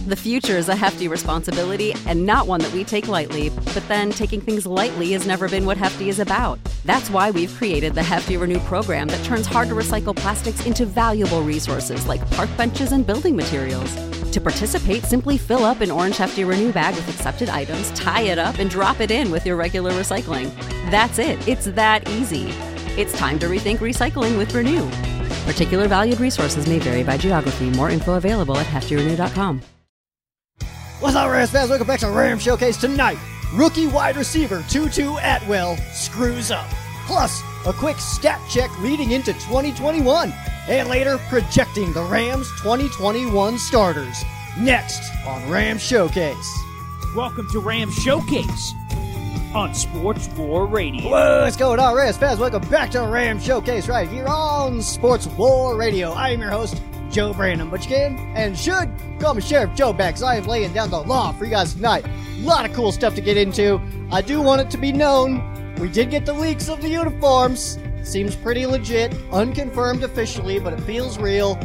The future is a hefty responsibility and not one that we take lightly, but then taking things lightly has never been what Hefty is about. That's why we've created the Hefty Renew program that turns hard-to-recycle plastics into valuable resources like park benches and building materials. To participate, simply fill up an orange Hefty Renew bag with accepted items, tie it up, and drop it in with your regular recycling. That's it. It's that easy. It's time to rethink recycling with Renew. Particular valued resources may vary by geography. More info available at heftyrenew.com. What's up, Rams fans? Welcome back to Ram Showcase tonight. Rookie wide receiver Tutu Atwell screws up. Plus, a quick stat check leading into 2021. And later, projecting the Rams' 2021 starters. Next on Ram Showcase. Welcome to Ram Showcase on Sports War Radio. What's going on, Rams fans? Welcome back to Ram Showcase right here on Sports War Radio. I am your host, Joe Brandon, but you can and should call me Sheriff Joe back, because I am laying down the law for you guys tonight. A lot of cool stuff to get into. I do want it to be known, we did get the leaks of the uniforms. Seems pretty legit, unconfirmed officially, but it feels real.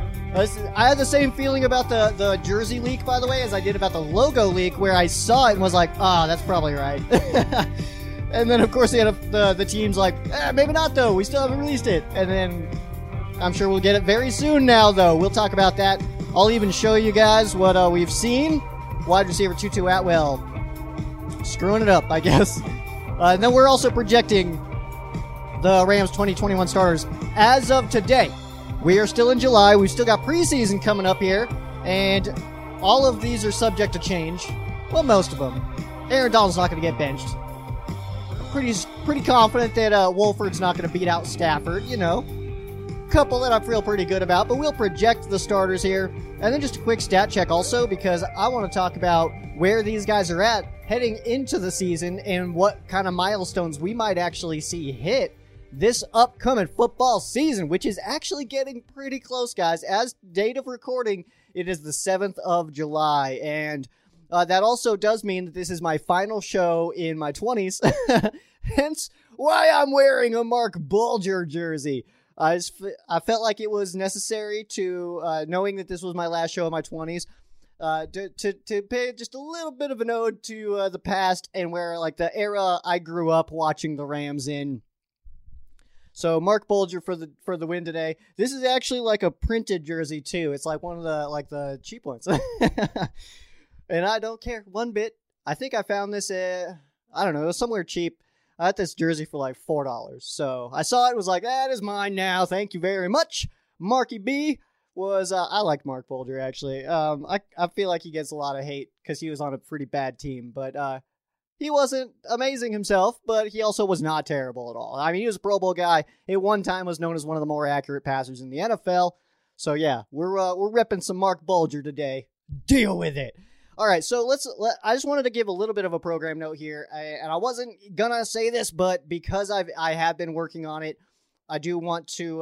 I had the same feeling about the jersey leak, by the way, as I did about the logo leak, where I saw it and was like, that's probably right. And then, of course, the team's like, maybe not, though. We still haven't released it. And then I'm sure we'll get it very soon now, though. We'll talk about that. I'll even show you guys what we've seen. Wide receiver Tutu Atwell screwing it up, I guess. And then we're also projecting the Rams 2021 starters as of today. We are still in July. We've still got preseason coming up here, and all of these are subject to change. Well, most of them. Aaron Donald's not going to get benched. Pretty confident that Wolford's not going to beat out Stafford, you know. Couple that I feel pretty good about, but we'll project the starters here. And then just a quick stat check also, because I want to talk about where these guys are at heading into the season and what kind of milestones we might actually see hit this upcoming football season, which is actually getting pretty close, guys. As date of recording, it is the 7th of July, and that also does mean that this is my final show in my 20s, hence why I'm wearing a Mark Bulger jersey. I felt like it was necessary to, knowing that this was my last show in my 20s, to pay just a little bit of an ode to the past and where, like, the era I grew up watching the Rams in. So Mark Bulger for the win today. This is actually like a printed jersey too. It's like one of the cheap ones. And I don't care one bit. I think I found this I don't know, it was somewhere cheap. I got this jersey for like $4. So I saw it, was like, that is mine now. Thank you very much. Marky B was I like Mark Bulger actually. I feel like he gets a lot of hate because he was on a pretty bad team, but he wasn't amazing himself, but he also was not terrible at all. I mean, he was a Pro Bowl guy. At one time was known as one of the more accurate passers in the NFL. So yeah, we're repping some Mark Bulger today. Deal with it. All right, so I just wanted to give a little bit of a program note here, and I wasn't gonna say this, but because I have been working on it, I do want to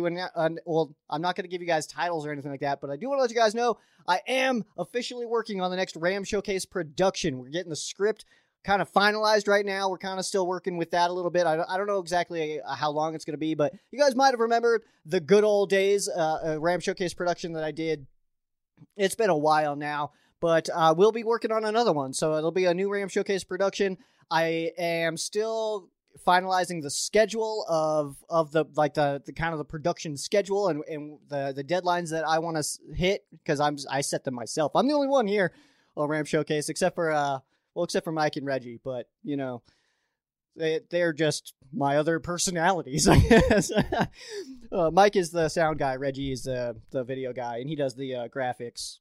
well, I'm not gonna give you guys titles or anything like that, but I do want to let you guys know I am officially working on the next Ram Showcase production. We're getting the script kind of finalized right now. We're kind of still working with that a little bit. I don't know exactly how long it's going to be, but you guys might have remembered the good old days, Ram Showcase production that I did. It's been a while now, but we'll be working on another one. So it'll be a new Ram Showcase production. I am still finalizing the schedule of the kind of the production schedule and the deadlines that I want to hit, because I set them myself. I'm the only one here on Ram Showcase except for Mike and Reggie, but, you know, they're just my other personalities, I guess. Mike is the sound guy, Reggie is the video guy, and he does the graphics,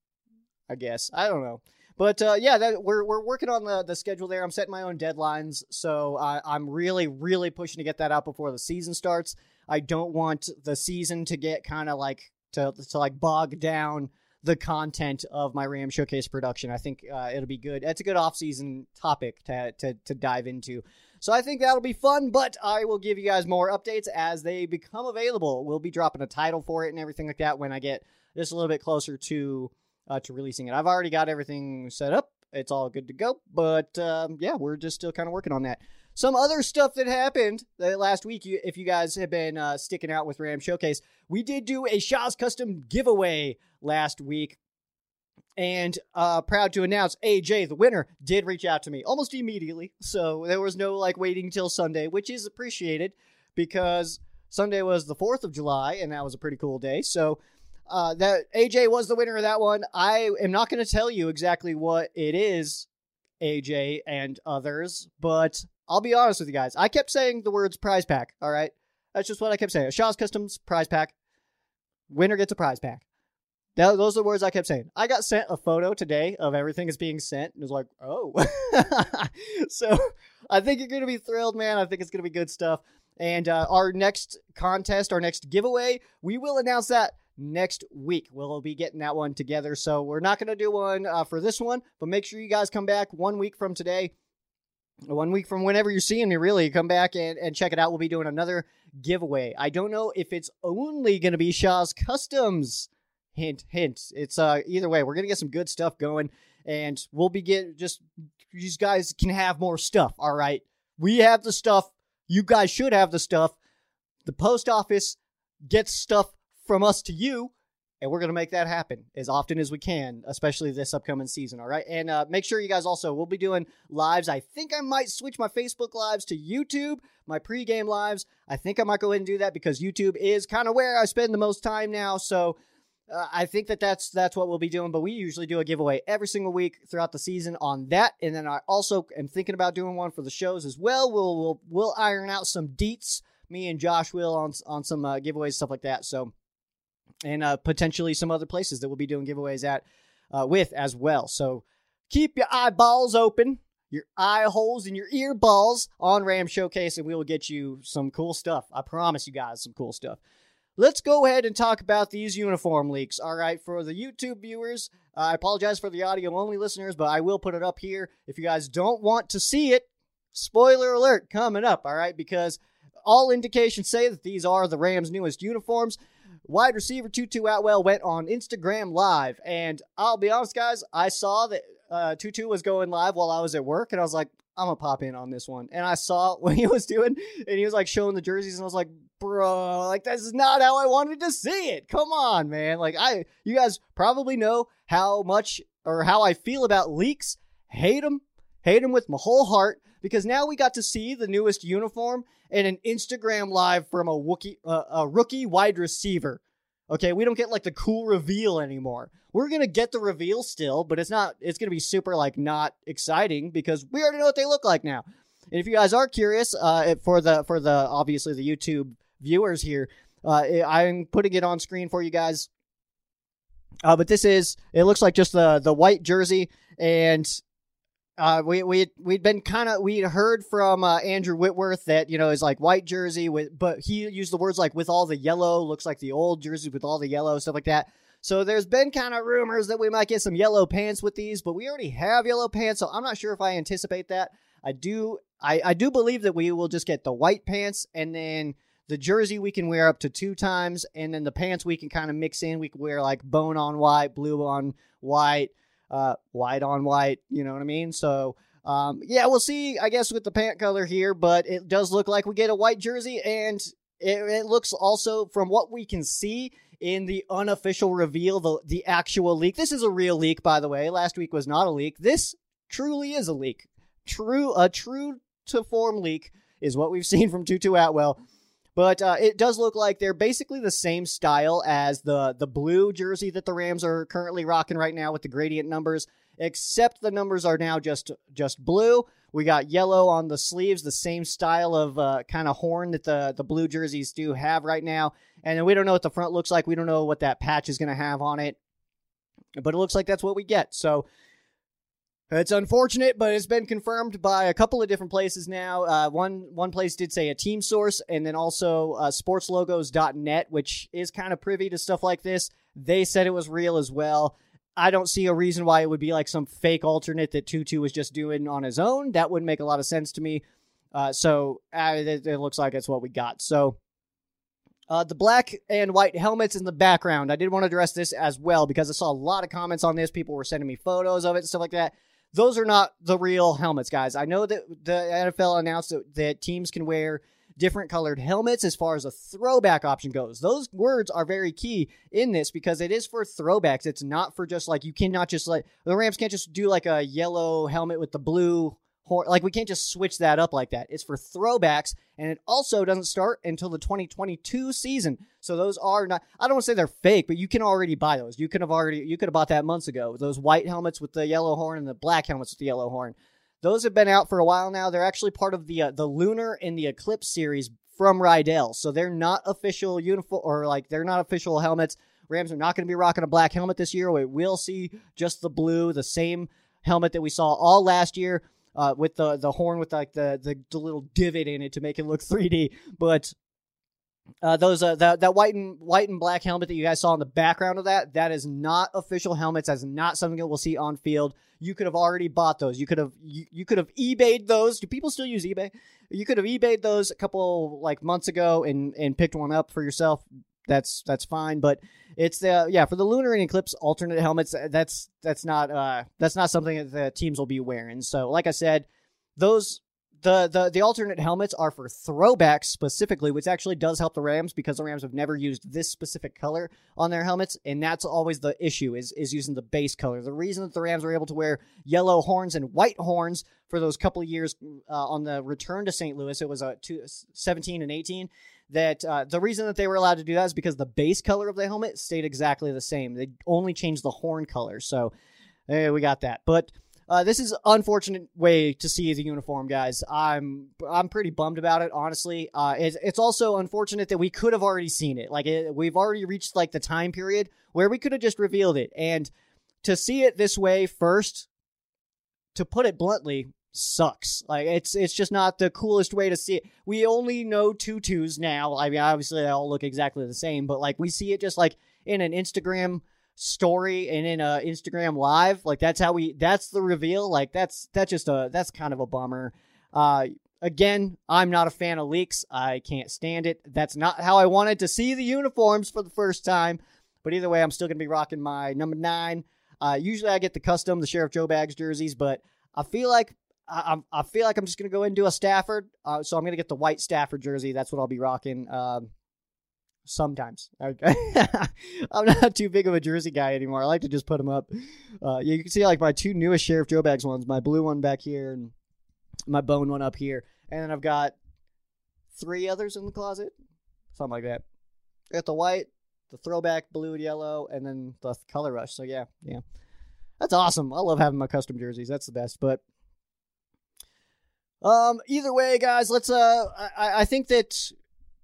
I guess. I don't know. But, we're working on the schedule there. I'm setting my own deadlines, so I'm really, really pushing to get that out before the season starts. I don't want the season to get kind of like, to bog down the content of my Ram Showcase production. I think it'll be good. It's a good off-season topic to dive into. So I think that'll be fun, but I will give you guys more updates as they become available. We'll be dropping a title for it and everything like that when I get just a little bit closer to releasing it. I've already got everything set up. It's all good to go, but we're just still kind of working on that. Some other stuff that happened last week, if you guys have been sticking out with Ram Showcase, we did do a Shaw's Custom giveaway last week. And proud to announce AJ, the winner, did reach out to me almost immediately. So there was no waiting till Sunday, which is appreciated because Sunday was the 4th of July and that was a pretty cool day. So that AJ was the winner of that one. I am not going to tell you exactly what it is, AJ and others, but I'll be honest with you guys. I kept saying the words prize pack. All right. That's just what I kept saying. Shaw's Customs prize pack. Winner gets a prize pack. Those are the words I kept saying. I got sent a photo today of everything that's being sent. And it was like, oh. So I think you're going to be thrilled, man. I think it's going to be good stuff. And our next contest, our next giveaway, we will announce that next week. We'll be getting that one together. So we're not going to do one for this one, but make sure you guys come back 1 week from today. 1 week from whenever you're seeing me, really. Come back and check it out. We'll be doing another giveaway. I don't know if it's only going to be Shaw's Customs. Hint. It's either way, we're going to get some good stuff going, and we'll be these guys can have more stuff, all right? We have the stuff. You guys should have the stuff. The post office gets stuff from us to you, and we're going to make that happen as often as we can, especially this upcoming season, all right? And make sure you guys also, we'll be doing lives. I think I might switch my Facebook lives to YouTube, my pregame lives. I think I might go ahead and do that because YouTube is kind of where I spend the most time now, so I think that's what we'll be doing, but we usually do a giveaway every single week throughout the season on that, and then I also am thinking about doing one for the shows as well. We'll iron out some deets, me and Josh will, on some giveaways, stuff like that, so, and potentially some other places that we'll be doing giveaways at with as well, so keep your eyeballs open, your eye holes and your ear balls on Ram Showcase, and we will get you some cool stuff. I promise you guys some cool stuff. Let's go ahead and talk about these uniform leaks. All right, for the YouTube viewers, I apologize for the audio-only listeners, but I will put it up here. If you guys don't want to see it, spoiler alert coming up, all right, because all indications say that these are the Rams' newest uniforms. Wide receiver Tutu Atwell went on Instagram Live, and I'll be honest, guys, I saw that Tutu was going live while I was at work, and I was like, I'm going to pop in on this one. And I saw what he was doing, and he was showing the jerseys, and I was like, bro, this is not how I wanted to see it. Come on, man. You guys probably know how much or how I feel about leaks. Hate them with my whole heart, because now we got to see the newest uniform in an Instagram Live from a rookie wide receiver. Okay, we don't get the cool reveal anymore. We're going to get the reveal still, but it's going to be super not exciting because we already know what they look like now. And if you guys are curious, for the obviously the YouTube viewers here, I'm putting it on screen for you guys. But it looks like just the white jersey, and we'd heard from Andrew Whitworth that is white jersey but he used the words with all the yellow, looks like the old jersey with all the yellow, stuff like that. So there's been kind of rumors that we might get some yellow pants with these, but we already have yellow pants, so I'm not sure if I anticipate that. I do believe that we will just get the white pants, and then the jersey we can wear up to 2 times, and then the pants we can kind of mix in. We can wear bone on white, blue on white, white on white, you know what I mean? So, yeah, we'll see, I guess, with the pant color here, but it does look like we get a white jersey, and it looks also, from what we can see in the unofficial reveal, the actual leak. This is a real leak, by the way. Last week was not a leak. This truly is a leak. A true to form leak is what we've seen from Tutu Atwell. But it does look like they're basically the same style as the blue jersey that the Rams are currently rocking right now with the gradient numbers, except the numbers are now just blue. We got yellow on the sleeves, the same style of kind of horn that the blue jerseys do have right now. And then we don't know what the front looks like. We don't know what that patch is going to have on it. But it looks like that's what we get. So it's unfortunate, but it's been confirmed by a couple of different places now. One place did say a team source, and then also sportslogos.net, which is kind of privy to stuff like this. They said it was real as well. I don't see a reason why it would be some fake alternate that Tutu was just doing on his own. That wouldn't make a lot of sense to me. So it looks like that's what we got. So the black and white helmets in the background. I did want to address this as well because I saw a lot of comments on this. People were sending me photos of it and stuff like that. Those are not the real helmets, guys. I know that the NFL announced that teams can wear different colored helmets as far as a throwback option goes. Those words are very key in this because it is for throwbacks. It's not for just like, you cannot just like, the Rams can't just do like a yellow helmet with the blue horn. Like, we can't just switch that up like that. It's for throwbacks, and it also doesn't start until the 2022 season. So those are not, I don't want to say they're fake, but you can already buy those. You could have bought that months ago. Those white helmets with the yellow horn and the black helmets with the yellow horn. Those have been out for a while now. They're actually part of the Lunar and the Eclipse series from Rydell. So they're not official uniform, or like, they're not official helmets. Rams are not going to be rocking a black helmet this year. We will see just the blue, the same helmet that we saw all last year. With the horn with like the little divot in it to make it look 3D, but that white and black helmet that you guys saw in the background of that is not official helmets. That's not something that we'll see on field. You could have already bought those. You could have eBayed those. Do people still use eBay? You could have eBayed those a couple like months ago and picked one up for yourself. That's fine, but it's for the Lunar and Eclipse alternate helmets. That's not something that the teams will be wearing. So, like I said, those the alternate helmets are for throwbacks specifically, which actually does help the Rams because the Rams have never used this specific color on their helmets, and that's always the issue is using the base color. The reason that the Rams were able to wear yellow horns and white horns for those couple of years on the return to St. Louis, it was 17 and 18. That the reason that they were allowed to do that is because the base color of the helmet stayed exactly the same. They only changed the horn color, so we got that. But this is an unfortunate way to see the uniform, guys. I'm pretty bummed about it, honestly. It's also unfortunate that we could have already seen it. Like, we've already reached like the time period where we could have just revealed it, and to see it this way first, to put it bluntly, sucks. Like, it's just not the coolest way to see it. We only know tutus now. I mean, obviously they all look exactly the same, but like, we see it just like in an Instagram story and in a Instagram live. Like, that's the reveal. Like, that's kind of a bummer. Again, I'm not a fan of leaks. I can't stand it. That's not how I wanted to see the uniforms for the first time. But either way, I'm still going to be rocking my number 9. Usually I get the Sheriff Joe Bags jerseys, but I feel like I'm just going to go and do a Stafford. So I'm going to get the white Stafford jersey. That's what I'll be rocking sometimes. Okay. I'm not too big of a jersey guy anymore. I like to just put them up. You can see like my 2 newest Sheriff Joe Bags ones, my blue one back here and my bone one up here. And then I've got 3 others in the closet. Something like that. I got the white, the throwback blue and yellow, and then the color rush. So yeah. That's awesome. I love having my custom jerseys. That's the best. But either way, guys, let's I think that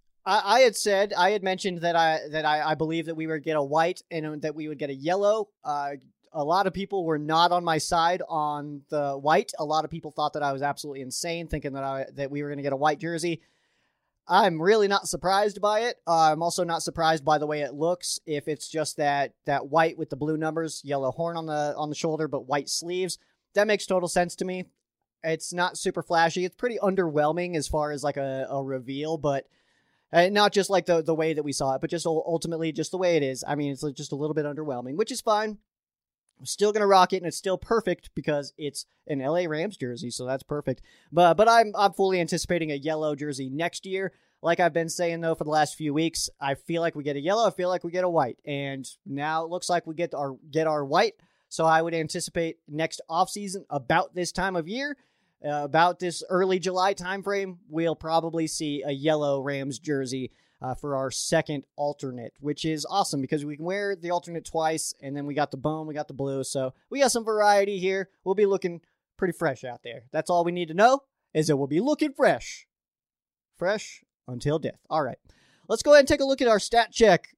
I had mentioned that I believe that we would get a white and that we would get a yellow. A lot of people were not on my side on the white. A lot of people thought that I was absolutely insane, thinking that we were going to get a white jersey. I'm really not surprised by it. I'm also not surprised by the way it looks. If it's just that white with the blue numbers, yellow horn on the shoulder, but white sleeves, that makes total sense to me. It's not super flashy. It's pretty underwhelming as far as like a reveal, but not just like the way that we saw it, but just ultimately just the way it is. I mean, it's just a little bit underwhelming, which is fine. I'm still going to rock it, and it's still perfect because it's an LA Rams jersey, so that's perfect. But I'm fully anticipating a yellow jersey next year. Like I've been saying, though, for the last few weeks, I feel like we get a yellow, I feel like we get a white, and now it looks like we get our white, so I would anticipate next offseason, about this time of year, about this early July timeframe, we'll probably see a yellow Rams jersey for our second alternate, which is awesome because we can wear the alternate twice, and then we got the bone, we got the blue, so we got some variety here. We'll be looking pretty fresh out there. That's all we need to know, is that we'll be looking fresh. Fresh until death. All right, let's go ahead and take a look at our stat check.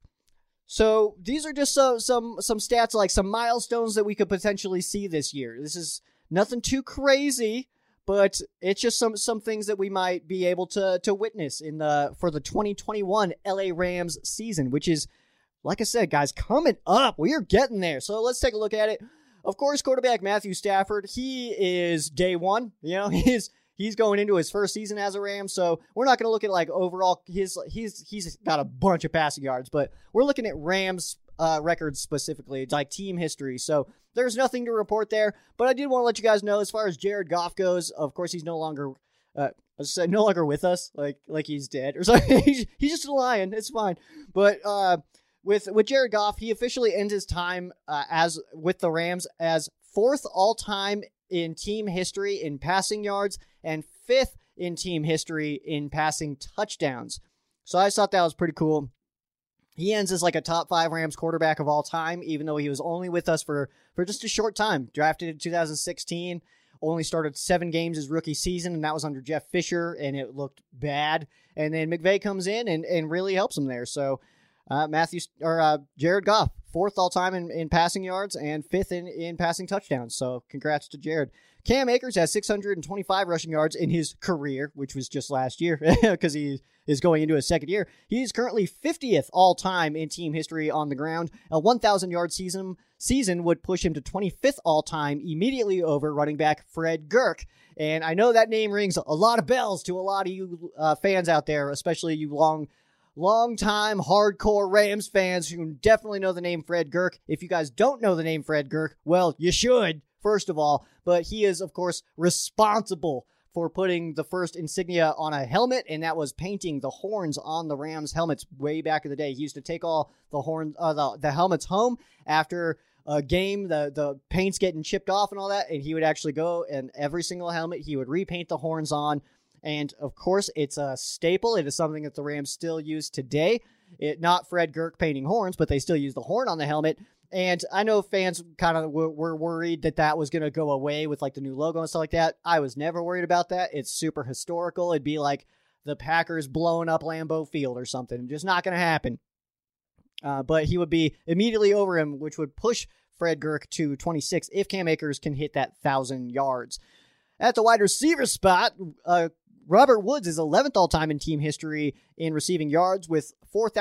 So these are just some stats, like some milestones that we could potentially see this year. This is nothing too crazy, but it's just some things that we might be able to witness for the 2021 LA Rams season, which is, like I said, guys, coming up. We are getting there. So let's take a look at it. Of course, quarterback Matthew Stafford, he is day one. You know, he's going into his first season as a Ram, so we're not going to look at like overall he's got a bunch of passing yards, but we're looking at Rams records specifically, like team history. So there's nothing to report there, but I did want to let you guys know as far as Jared Goff goes, of course he's no longer no longer with us, like he's dead or something. He's just a Lion. It's fine. But with Jared Goff, he officially ends his time as with the Rams as 4th all-time in team history in passing yards and 5th in team history in passing touchdowns. So I thought that was pretty cool. He ends as like a top 5 Rams quarterback of all time, even though he was only with us for just a short time. Drafted in 2016, only started 7 games his rookie season, and that was under Jeff Fisher, and it looked bad. And then McVay comes in and really helps him there. So Jared Goff, 4th all-time in passing yards and 5th in passing touchdowns. So congrats to Jared. Cam Akers has 625 rushing yards in his career, which was just last year because he is going into his second year. He's currently 50th all-time in team history on the ground. A 1,000-yard season would push him to 25th all-time, immediately over running back Fred Gurk. And I know that name rings a lot of bells to a lot of you fans out there, especially you long-time hardcore Rams fans who definitely know the name Fred Gurk. If you guys don't know the name Fred Gurk, well, you should, first of all. But he is, of course, responsible for putting the first insignia on a helmet, and that was painting the horns on the Rams helmets way back in the day. He used to take all the helmets home after a game, the paint's getting chipped off and all that, and he would actually go and every single helmet he would repaint the horns on. And of course, it's a staple. It is something that the Rams still use today. Not Fred Gurk painting horns, but they still use the horn on the helmet. And I know fans kind of were worried that was going to go away with like the new logo and stuff like that. I was never worried about that. It's super historical. It'd be like the Packers blowing up Lambeau Field or something. Just not going to happen. But he would be immediately over him, which would push Fred Gurk to 26 if Cam Akers can hit that 1,000 yards. At the wide receiver spot, Robert Woods is 11th all-time in team history in receiving yards with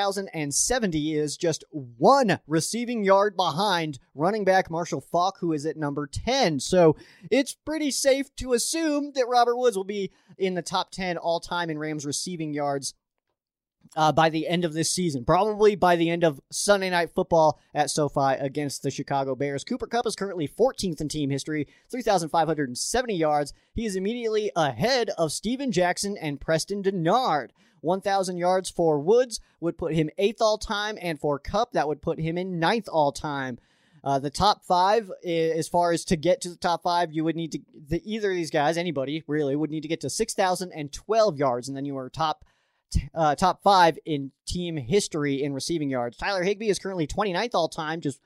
4,070, is just 1 receiving yard behind running back Marshall Faulk, who is at number 10. So it's pretty safe to assume that Robert Woods will be in the top 10 all-time in Rams receiving yards by the end of this season, probably by the end of Sunday Night Football at SoFi against the Chicago Bears. Cooper Kupp is currently 14th in team history, 3,570 yards. He is immediately ahead of Steven Jackson and Preston Dennard. 1,000 yards for Woods would put him 8th all-time, and for Kupp, that would put him in 9th all-time. The top 5, as far as to get to the top 5, you would need to, either of these guys, anybody really, would need to get to 6,012 yards, and then you are top 5 in team history in receiving yards. Tyler Higbee is currently 29th all-time, just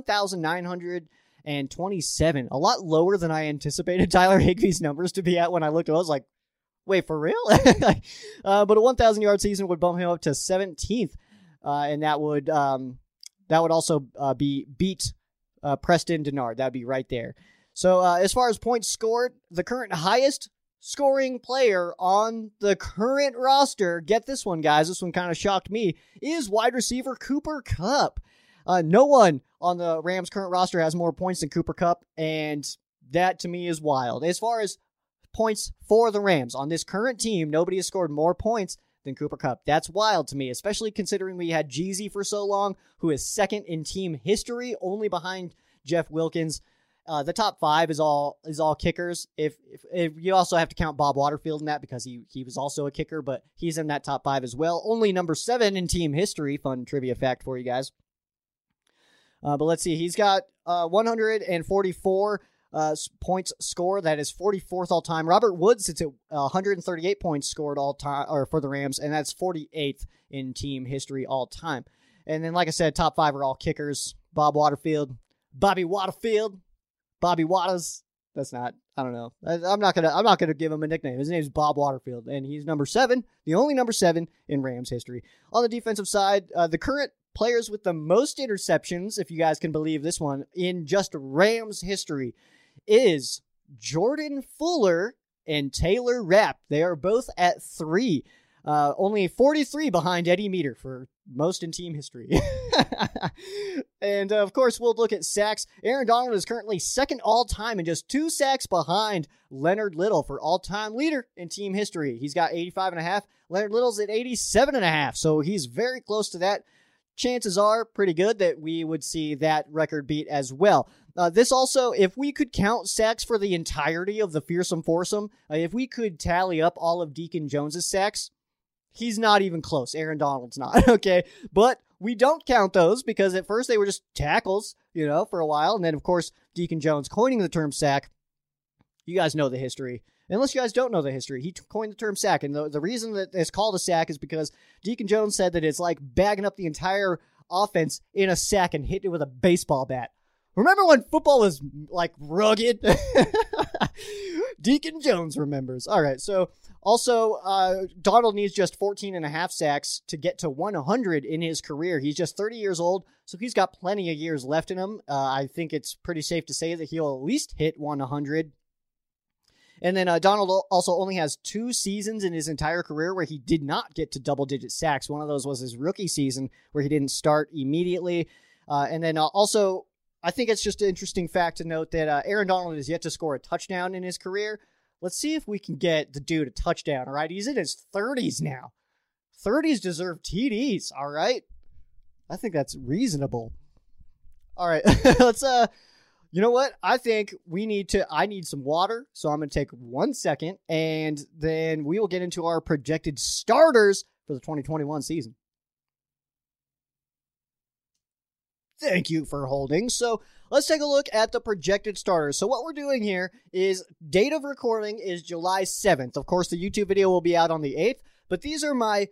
1,927. A lot lower than I anticipated Tyler Higbee's numbers to be at when I looked at it. I was like, wait, for real? But a 1,000-yard season would bump him up to 17th, and that would also beat Preston Dennard. That would be right there. So as far as points scored, the current highest scoring player on the current roster, get this one, guys, this one kind of shocked me, is wide receiver Cooper Kupp. No one on the Rams' current roster has more points than Cooper Kupp, and that to me is wild. As far as points for the Rams, on this current team, nobody has scored more points than Cooper Kupp. That's wild to me, especially considering we had Jeezy for so long, who is 2nd in team history, only behind Jeff Wilkins. The top 5 is all kickers. If you also have to count Bob Waterfield in that because he was also a kicker, but he's in that top 5 as well. Only number 7 in team history. Fun trivia fact for you guys. But let's see. He's got 144 points scored. That is 44th all time. Robert Woods sits at 138 points scored all time, or for the Rams, and that's 48th in team history all time. And then, like I said, top 5 are all kickers. Bob Waterfield, Bobby Waterfield. Bobby Waters. That's not, I don't know. I'm not gonna give him a nickname. His name is Bob Waterfield, and he's number 7, the only number 7 in Rams history. On the defensive side, the current players with the most interceptions, if you guys can believe this one, in just Rams history is Jordan Fuller and Taylor Rapp. They are both at 3. Only 43 behind Eddie Meter for most in team history. And, of course, we'll look at sacks. Aaron Donald is currently 2nd all-time and just 2 sacks behind Leonard Little for all-time leader in team history. He's got 85.5. Leonard Little's at 87.5, so he's very close to that. Chances are pretty good that we would see that record beat as well. This also, if we could count sacks for the entirety of the fearsome foursome, if we could tally up all of Deacon Jones's sacks, he's not even close. Aaron Donald's not, okay? But we don't count those because at first they were just tackles, for a while. And then, of course, Deacon Jones coining the term sack. You guys know the history. Unless you guys don't know the history, he coined the term sack. And the reason that it's called a sack is because Deacon Jones said that it's like bagging up the entire offense in a sack and hitting it with a baseball bat. Remember when football was like rugged? Deacon Jones remembers. All right, so also Donald needs just 14.5 sacks to get to 100 in his career. He's just 30 years old, so he's got plenty of years left in him. I think it's pretty safe to say that he'll at least hit 100. And then Donald also only has 2 seasons in his entire career where he did not get to double-digit sacks. One of those was his rookie season where he didn't start immediately. And then also, I think it's just an interesting fact to note that Aaron Donald is yet to score a touchdown in his career. Let's see if we can get the dude a touchdown, all right? He's in his 30s now. 30s deserve TDs, all right? I think that's reasonable. All right, let's... You know what? I think I need some water, so I'm going to take 1 second, and then we will get into our projected starters for the 2021 season. Thank you for holding. So let's take a look at the projected starters. So what we're doing here is date of recording is July 7th. Of course, the YouTube video will be out on the 8th, but these are my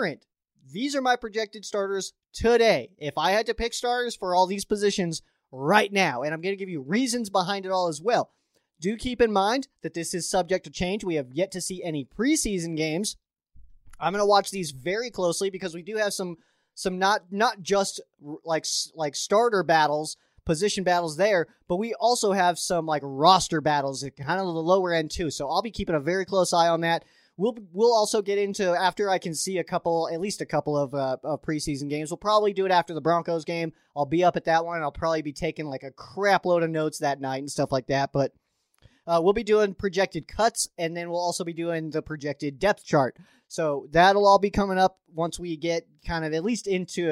projected starters today. If I had to pick starters for all these positions right now, and I'm going to give you reasons behind it all as well. Do keep in mind that this is subject to change. We have yet to see any preseason games. I'm going to watch these very closely because we do have some not just like starter battles, position battles there, but we also have some like roster battles at kind of the lower end too. So I'll be keeping a very close eye on that. We'll also get into, after I can see at least a couple of preseason games. We'll probably do it after the Broncos game. I'll be up at that one. I'll probably be taking like a crap load of notes that night and stuff like that. But we'll be doing projected cuts, and then we'll also be doing the projected depth chart. So that'll all be coming up once we get kind of at least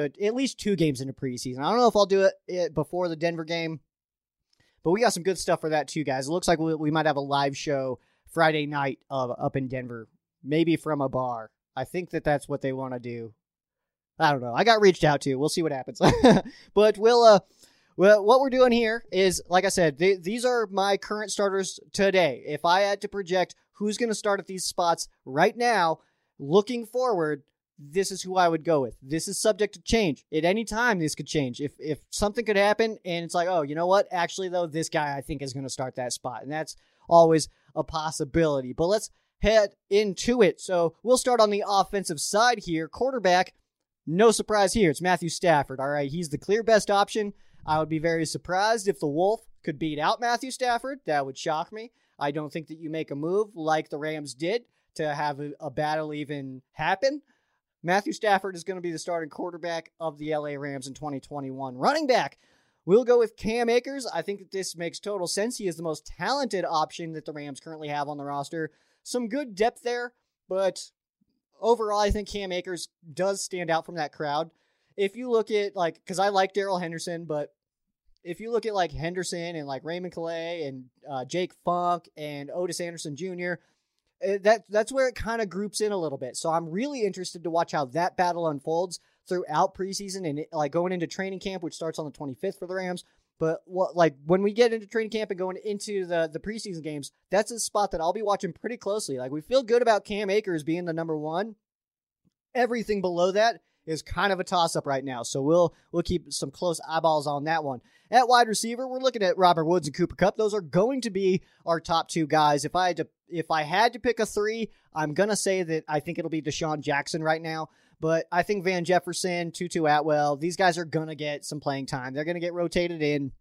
2 games into preseason. I don't know if I'll do it before the Denver game, but we got some good stuff for that too, guys. It looks like we might have a live show Friday night up in Denver, maybe from a bar. I think that's what they want to do. I don't know. I got reached out to. We'll see what happens. But well, what we're doing here is, like I said, these are my current starters today. If I had to project who's going to start at these spots right now, looking forward, this is who I would go with. This is subject to change. At any time, this could change. If something could happen and it's like, oh, you know what? Actually, though, this guy I think is going to start that spot. And that's always a possibility. But let's head into it. So we'll start on the offensive side here. Quarterback, no surprise here. It's Matthew Stafford. All right, he's the clear best option. I would be very surprised if the Wolf could beat out Matthew Stafford. That would shock me. I don't think that you make a move like the Rams did to have a battle even happen. Matthew Stafford is going to be the starting quarterback of the LA Rams in 2021. Running back, we'll go with Cam Akers. I think that this makes total sense. He is the most talented option that the Rams currently have on the roster. Some good depth there, but overall, I think Cam Akers does stand out from that crowd. If you look at, because I like Darrell Henderson, but if you look at, Henderson and, Raymond Calais and Jake Funk and Otis Anderson Jr., that's where it kind of groups in a little bit. So I'm really interested to watch how that battle unfolds throughout preseason and going into training camp, which starts on the 25th for the Rams. But when we get into training camp and going into the preseason games, that's a spot that I'll be watching pretty closely. We feel good about Cam Akers being the number one. Everything below that is kind of a toss-up right now. So we'll keep some close eyeballs on that one. At wide receiver, we're looking at Robert Woods and Cooper Kupp. Those are going to be our top 2 guys. If I had to pick a 3, I'm going to say that I think it'll be Deshaun Jackson right now. But I think Van Jefferson, Tutu Atwell, these guys are going to get some playing time. They're going to get rotated in,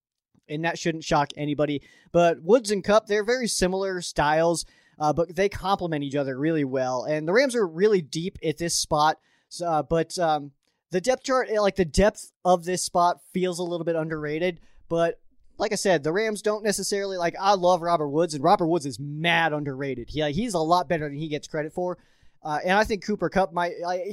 and that shouldn't shock anybody. But Woods and Kupp, they're very similar styles, but they complement each other really well. And the Rams are really deep at this spot. But the depth chart, the depth of this spot feels a little bit underrated. But like I said, the Rams don't necessarily, I love Robert Woods, and Robert Woods is mad underrated. He's a lot better than he gets credit for. And I think Cooper Kupp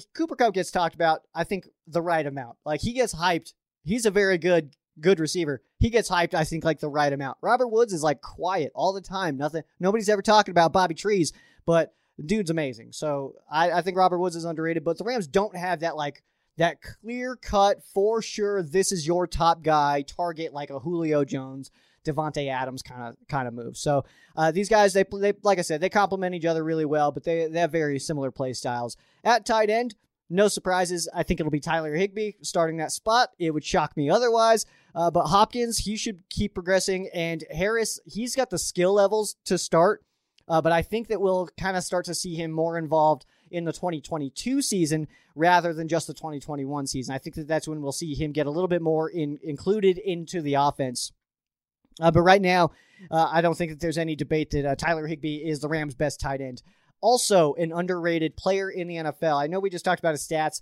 gets talked about, I think, the right amount. He gets hyped. He's a very good receiver. he gets hyped, I think, like the right amount. Robert Woods is like quiet all the time. Nobody's ever talking about Bobby Trees, but the dude's amazing. So I think Robert Woods is underrated, but the Rams don't have that clear cut, for sure, this is your top guy, target like a Julio Jones, Devontae Adams kind of move. So these guys, they like I said, they complement each other really well, but they have very similar play styles. At tight end, no surprises. I think it'll be Tyler Higbee starting that spot. It would shock me otherwise. But Hopkins, he should keep progressing. And Harris, he's got the skill levels to start. But I think that we'll kind of start to see him more involved in the 2022 season rather than just the 2021 season. I think that that's when we'll see him get a little bit more included into the offense. But right now, I don't think that there's any debate that Tyler Higbee is the Rams' best tight end. Also, an underrated player in the NFL. I know we just talked about his stats.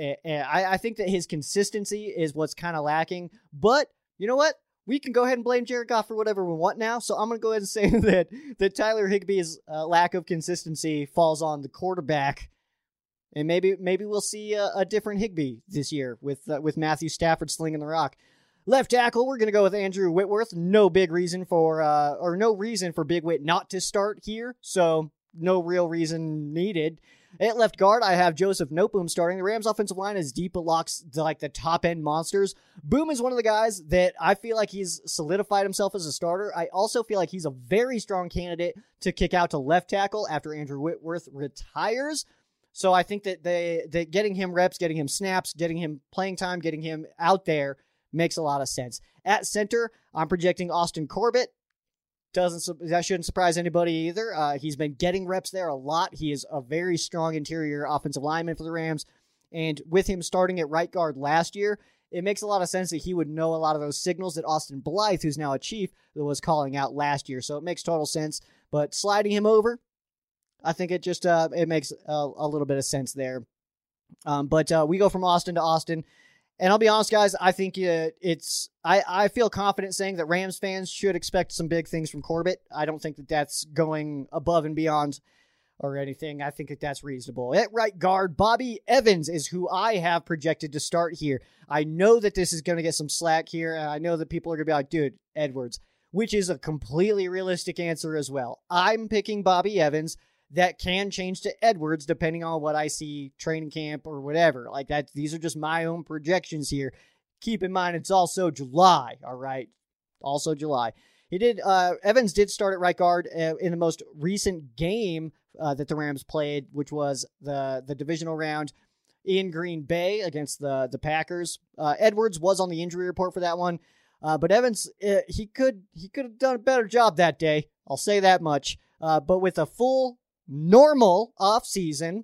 I think that his consistency is what's kind of lacking. But you know what? We can go ahead and blame Jared Goff for whatever we want now. So I'm going to go ahead and say that Tyler Higbee's lack of consistency falls on the quarterback. And maybe we'll see a different Higbee this year with Matthew Stafford slinging the rock. Left tackle, we're going to go with Andrew Whitworth. No reason for Big Whit not to start here. So no real reason needed. At left guard, I have Joseph Noteboom starting. The Rams' offensive line is deep. It locks like the top-end monsters. Boom is one of the guys that I feel like he's solidified himself as a starter. I also feel like he's a very strong candidate to kick out to left tackle after Andrew Whitworth retires. So I think that that getting him reps, getting him snaps, getting him playing time, getting him out there makes a lot of sense. At center, I'm projecting Austin Corbett. That shouldn't surprise anybody either. He's been getting reps there a lot. He is a very strong interior offensive lineman for the Rams. And with him starting at right guard last year, it makes a lot of sense that he would know a lot of those signals that Austin Blythe, who's now a Chief, was calling out last year. So it makes total sense. But sliding him over, I think it just it makes a little bit of sense there. But we go from Austin to Austin. And I'll be honest, guys, I think I feel confident saying that Rams fans should expect some big things from Corbett. I don't think that that's going above and beyond or anything. I think that that's reasonable. At right guard, Bobby Evans is who I have projected to start here. I know that this is going to get some slack here, and I know that people are going to be like, dude, Edwards, which is a completely realistic answer as well. I'm picking Bobby Evans. That can change to Edwards depending on what I see training camp or whatever. Like that, these are just my own projections here. Keep in mind, it's also July. All right. Also July. Evans did start at right guard in the most recent game that the Rams played, which was the divisional round in Green Bay against the Packers. Edwards was on the injury report for that one. But Evans, he could have done a better job that day. I'll say that much. But with a full normal offseason,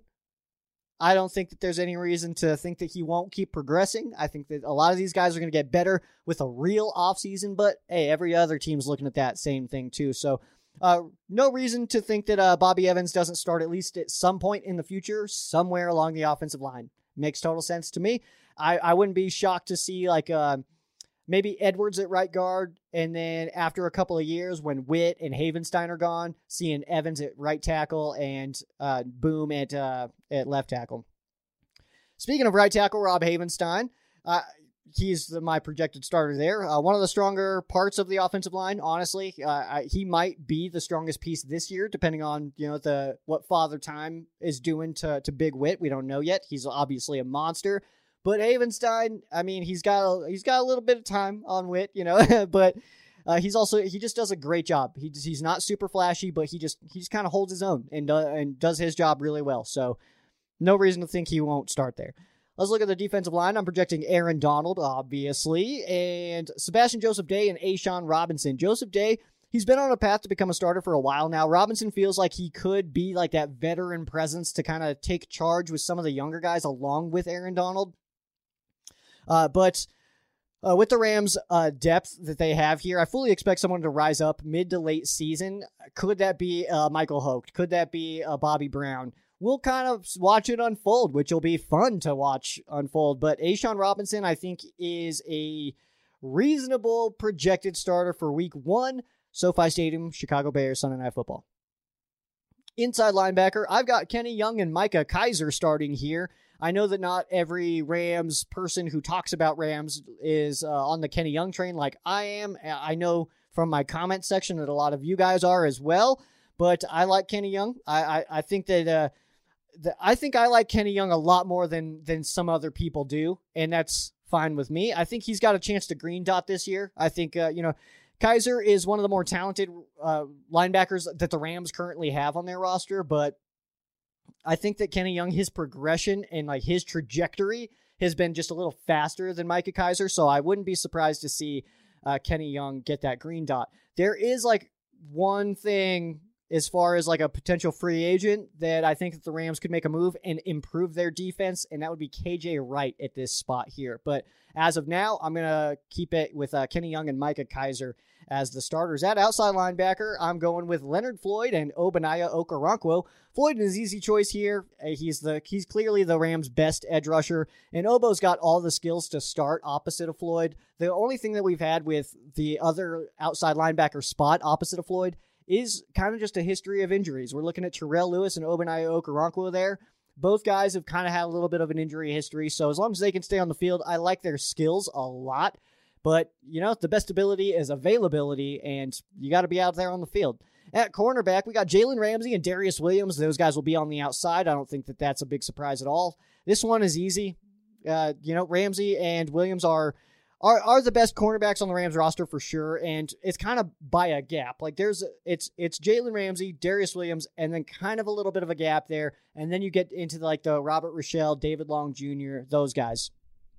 I don't think that there's any reason to think that he won't keep progressing. I think that a lot of these guys are going to get better with a real offseason, but hey, every other team's looking at that same thing too. So no reason to think that Bobby Evans doesn't start at least at some point in the future, somewhere along the offensive line. Makes total sense to me. I wouldn't be shocked to see like maybe Edwards at right guard, and then after a couple of years when Witt and Havenstein are gone, seeing Evans at right tackle and Boom at left tackle. Speaking of right tackle, Rob Havenstein, he's my projected starter there. One of the stronger parts of the offensive line, honestly. He might be the strongest piece this year, depending on what Father Time is doing to Big Witt. We don't know yet. He's obviously a monster. But Havenstein, I mean, he's got a little bit of time on Witt, but he just does a great job. He's not super flashy, but he just kind of holds his own and does his job really well. So no reason to think he won't start there. Let's look at the defensive line. I'm projecting Aaron Donald, obviously, and Sebastian Joseph Day and A'Shawn Robinson. Joseph Day, he's been on a path to become a starter for a while now. Robinson feels like he could be like that veteran presence to kind of take charge with some of the younger guys along with Aaron Donald. But with the Rams' depth that they have here, I fully expect someone to rise up mid to late season. Could that be Michael Hoke? Could that be Bobby Brown? We'll kind of watch it unfold, which will be fun to watch unfold. But A'Shawn Robinson, I think, is a reasonable projected starter for Week 1, SoFi Stadium, Chicago Bears, Sunday Night Football. Inside linebacker, I've got Kenny Young and Micah Kiser starting here. I know that not every Rams person who talks about Rams is on the Kenny Young train like I am. I know from my comment section that a lot of you guys are as well, but I like Kenny Young. I think that I think I like Kenny Young a lot more than some other people do, and that's fine with me. I think he's got a chance to green dot this year. I think, Kizer is one of the more talented linebackers that the Rams currently have on their roster, but I think that Kenny Young, his progression and like his trajectory has been just a little faster than Micah Kizer, so I wouldn't be surprised to see Kenny Young get that green dot. There is like one thing as far as like a potential free agent that I think that the Rams could make a move and improve their defense, and that would be KJ Wright at this spot here. But as of now, I'm going to keep it with Kenny Young and Micah Kizer as the starters. At outside linebacker, I'm going with Leonard Floyd and Ogbonnia Okoronkwo. Floyd is an easy choice here. He's clearly the Rams' best edge rusher, and Obo's got all the skills to start opposite of Floyd. The only thing that we've had with the other outside linebacker spot opposite of Floyd is kind of just a history of injuries. We're looking at Terrell Lewis and Ogbonnia Okoronkwo there. Both guys have kind of had a little bit of an injury history, so as long as they can stay on the field, I like their skills a lot. But, the best ability is availability, and you got to be out there on the field. At cornerback, we got Jalen Ramsey and Darius Williams. Those guys will be on the outside. I don't think that that's a big surprise at all. This one is easy. Ramsey and Williams are the best cornerbacks on the Rams roster for sure, and it's kind of by a gap. Like it's Jalen Ramsey, Darius Williams, and then kind of a little bit of a gap there, and then you get into like the Robert Rochelle, David Long Jr., those guys.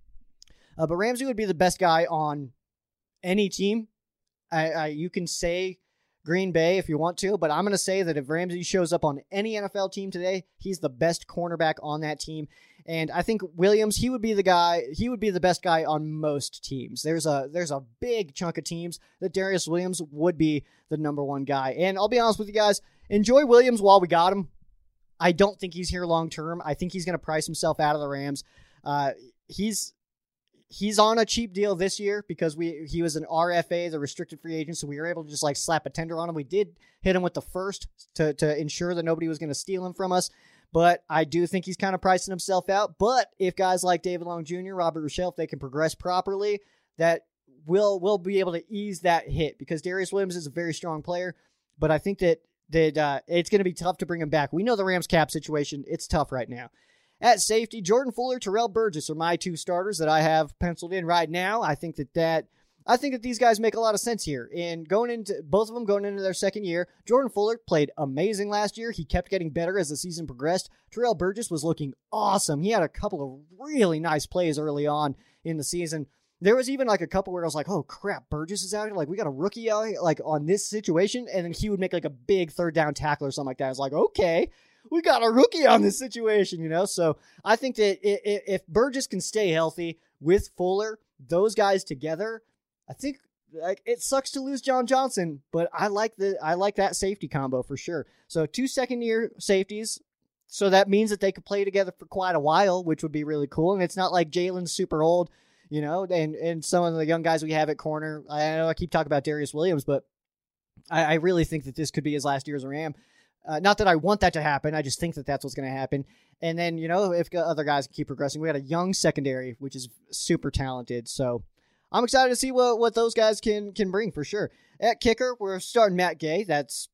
But Ramsey would be the best guy on any team. You can say Green Bay if you want to, but I'm going to say that if Ramsey shows up on any NFL team today, he's the best cornerback on that team. And I think Williams, he would be the best guy on most teams. There's a big chunk of teams that Darius Williams would be the number one guy. And I'll be honest with you guys, enjoy Williams while we got him. I don't think he's here long term. I think he's going to price himself out of the Rams. He's on a cheap deal this year because he was an RFA, the restricted free agent, so we were able to just like slap a tender on him. We did hit him with the first to ensure that nobody was going to steal him from us, but I do think he's kind of pricing himself out. But if guys like David Long Jr., Robert Rochelle, if they can progress properly, that we'll be able to ease that hit because Darius Williams is a very strong player, but I think that it's going to be tough to bring him back. We know the Rams cap situation. It's tough right now. At safety, Jordan Fuller, Terrell Burgess are my two starters that I have penciled in right now. I think that these guys make a lot of sense here. And both of them going into their second year, Jordan Fuller played amazing last year. He kept getting better as the season progressed. Terrell Burgess was looking awesome. He had a couple of really nice plays early on in the season. There was even like a couple where I was like, oh crap, Burgess is out here. Like we got a rookie out here, like on this situation. And then he would make like a big third down tackle or something like that. I was like, okay, we got a rookie on this situation, So I think that if Burgess can stay healthy with Fuller, those guys together, I think like it sucks to lose John Johnson, but I like that safety combo for sure. So 2 second-year safeties, so that means that they could play together for quite a while, which would be really cool. And it's not like Jalen's super old, and some of the young guys we have at corner. I know I keep talking about Darius Williams, but I really think that this could be his last year as a Ram. Not that I want that to happen. I just think that that's what's going to happen. And then, if other guys keep progressing, we got a young secondary, which is super talented. So I'm excited to see what those guys can bring for sure. At kicker, we're starting Matt Gay.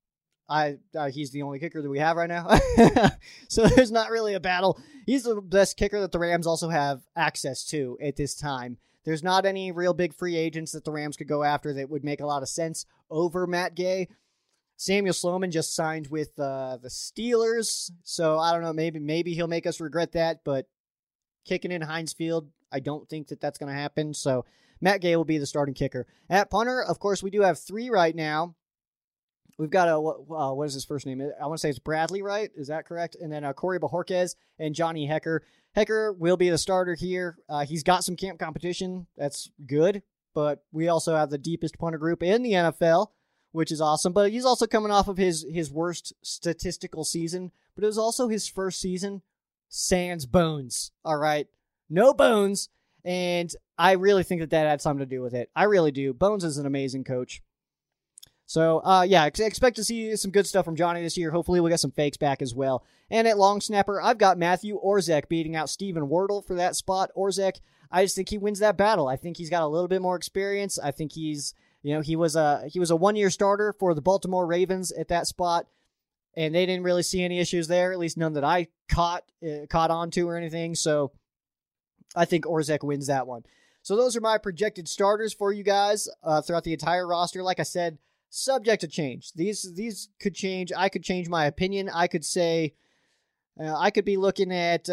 He's the only kicker that we have right now. So there's not really a battle. He's the best kicker that the Rams also have access to at this time. There's not any real big free agents that the Rams could go after that would make a lot of sense over Matt Gay. Samuel Sloman just signed with the Steelers, so I don't know, maybe he'll make us regret that, but kicking in Heinz Field, I don't think that that's going to happen, so Matt Gay will be the starting kicker. At punter, of course, we do have 3 right now. We've got what is his first name? I want to say it's Bradley, right? Is that correct? And then Corey Bojorquez and Johnny Hekker. Hekker will be the starter here. He's got some camp competition. That's good, but we also have the deepest punter group in the NFL, which is awesome. But he's also coming off of his worst statistical season, but it was also his first season sans Bones. All right. No Bones. And I really think that had something to do with it. I really do. Bones is an amazing coach. So, expect to see some good stuff from Johnny this year. Hopefully we'll get some fakes back as well. And at long snapper, I've got Matthew Orzech beating out Steven Wordle for that spot. Orzech, I just think he wins that battle. I think he's got a little bit more experience. I think he was a 1-year starter for the Baltimore Ravens at that spot, and they didn't really see any issues there, at least none that I caught on to or anything. So I think Orzech wins that one. So those are my projected starters for you guys throughout the entire roster. Like I said, subject to change. These could change. I could change my opinion. I could say, I could be looking at,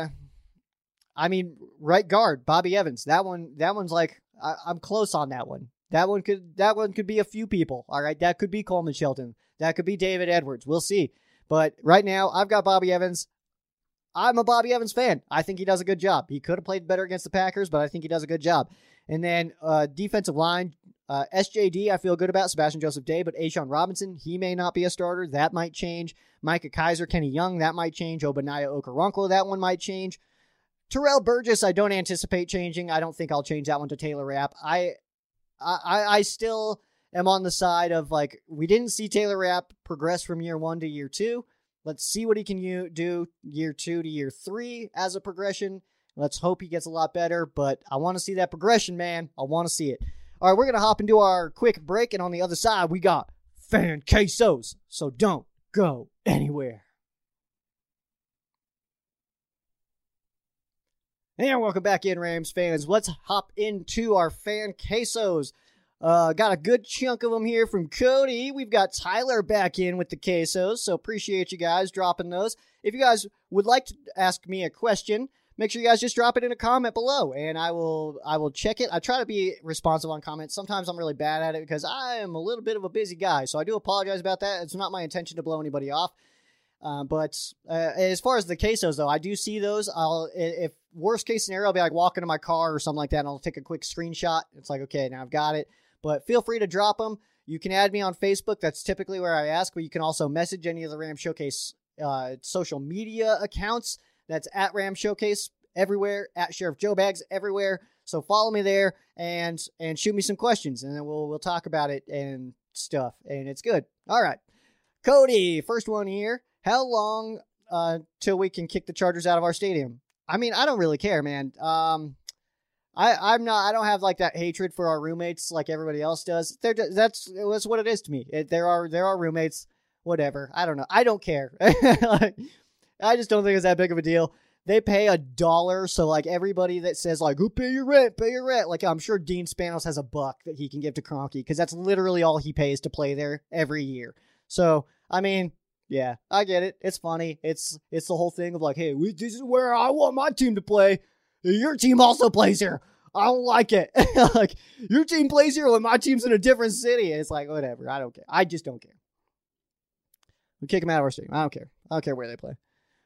right guard, Bobby Evans. That one's like, I'm close on that one. That one could be a few people. All right. That could be Coleman Shelton. That could be David Edwards. We'll see. But right now I've got Bobby Evans. I'm a Bobby Evans fan. I think he does a good job. He could have played better against the Packers, but I think he does a good job. And then defensive line, SJD, I feel good about Sebastian Joseph Day, but A'Shawn Robinson, he may not be a starter. That might change. Micah Kaiser, Kenny Young, that might change. Obaniah Okoronkwo, that one might change. Terrell Burgess, I don't anticipate changing. I don't think I'll change that one to Taylor Rapp. I still am on the side of, like, we didn't see Taylor Rapp progress from year 1 to year 2. Let's see what he can do year 2 to year 3 as a progression. Let's hope he gets a lot better, but I want to see that progression, man. I want to see it. All right, we're going to hop into our quick break, and on the other side, we got Fan Quesos, so don't go anywhere. And welcome back in, Rams fans. Let's hop into our Fan Quesos. Got a good chunk of them here from Cody. We've got Tyler back in with the quesos, so appreciate you guys dropping those. If you guys would like to ask me a question, make sure you guys just drop it in a comment below, and I will check it. I try to be responsive on comments. Sometimes I'm really bad at it because I am a little bit of a busy guy, so I do apologize about that. It's not my intention to blow anybody off. But as far as the quesos, though, I do see those. If worst case scenario, I'll be like walking to my car or something like that, and I'll take a quick screenshot. It's like, okay, now I've got it. But feel free to drop them. You can add me on Facebook. That's typically where I ask, but you can also message any of the Ram Showcase social media accounts. That's at Ram Showcase everywhere, at Sheriff Joe Bags everywhere. So follow me there and shoot me some questions, and then we'll talk about it and stuff, and it's good. All right. Cody, first one here. How long till we can kick the Chargers out of our stadium? I mean, I don't really care, man. I don't have like that hatred for our roommates like everybody else does. That's what it is to me. There are roommates, whatever. I don't know. I don't care. I just don't think it's that big of a deal. They pay $1, so like everybody that says like, "Who pay your rent? Like I'm sure Dean Spanos has $1 that he can give to Kroenke because that's literally all he pays to play there every year. So I mean, yeah, I get it. It's funny. It's the whole thing of like, hey, this is where I want my team to play. Your team also plays here. I don't like it. Like, your team plays here when my team's in a different city. And it's like, whatever. I don't care. I just don't care. We kick them out of our stadium. I don't care. I don't care where they play.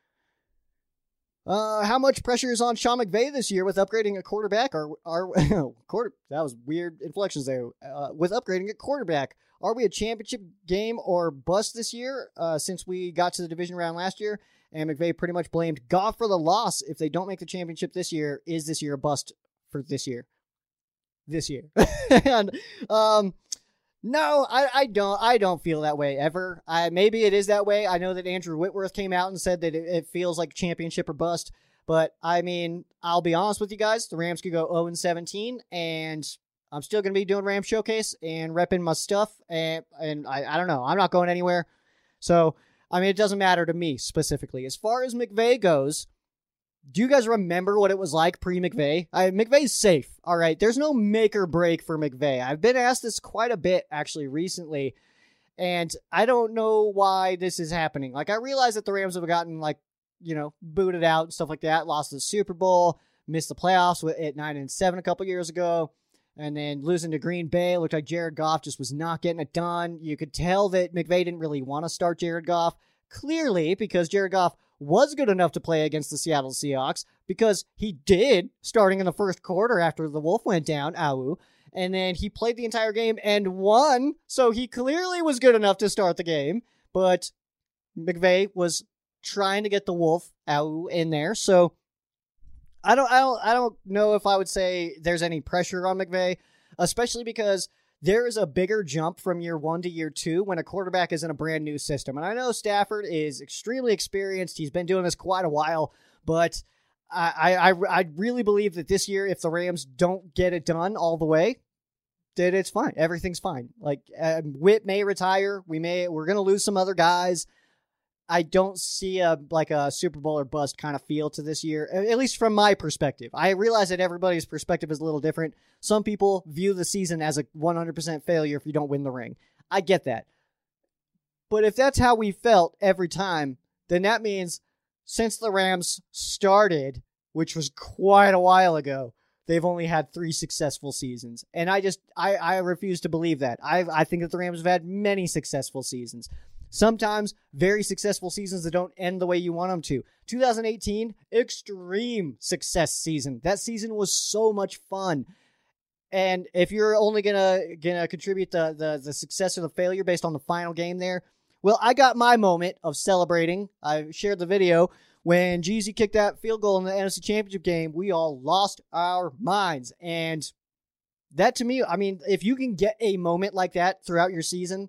How much pressure is on Sean McVay this year with upgrading a quarterback? That was weird inflections there. With upgrading a quarterback, are we a championship game or bust this year? Since we got to the division round last year, and McVay pretty much blamed Goff for the loss. If they don't make the championship this year, is this year a bust for this year? This year. And, no, I don't feel that way ever. Maybe it is that way. I know that Andrew Whitworth came out and said that it feels like championship or bust. But, I mean, I'll be honest with you guys. The Rams could go 0-17, and I'm still going to be doing Rams Showcase and repping my stuff. And I don't know. I'm not going anywhere. So, I mean, it doesn't matter to me specifically. As far as McVay goes, do you guys remember what it was like pre-McVay? McVay's safe, all right? There's no make or break for McVay. I've been asked this quite a bit, actually, recently, and I don't know why this is happening. Like, I realize that the Rams have gotten, like, booted out and stuff like that, lost the Super Bowl, missed the playoffs at 9-7 a couple years ago, and then losing to Green Bay. It looked like Jared Goff just was not getting it done. You could tell that McVay didn't really want to start Jared Goff, clearly, because Jared Goff was good enough to play against the Seattle Seahawks, because he did, starting in the first quarter after the Wolf went down, and then he played the entire game and won, so he clearly was good enough to start the game, but McVay was trying to get the Wolf in there, so I don't know if I would say there's any pressure on McVay, especially because there is a bigger jump from year 1 to year 2 when a quarterback is in a brand new system. And I know Stafford is extremely experienced. He's been doing this quite a while, but I really believe that this year, if the Rams don't get it done all the way, that it's fine. Everything's fine. Like, Witt may retire. We're going to lose some other guys. I don't see a Super Bowl or bust kind of feel to this year, at least from my perspective. I realize that everybody's perspective is a little different. Some people view the season as a 100% failure if you don't win the ring. I get that. But if that's how we felt every time, then that means since the Rams started, which was quite a while ago, they've only had 3 successful seasons. And I refuse to believe that. I think that the Rams have had many successful seasons. Sometimes very successful seasons that don't end the way you want them to. 2018, extreme success season. That season was so much fun. And if you're only gonna contribute the success or the failure based on the final game there, well, I got my moment of celebrating. I shared the video when Jeezy kicked that field goal in the NFC Championship game. We all lost our minds. And that, to me, I mean, if you can get a moment like that throughout your season,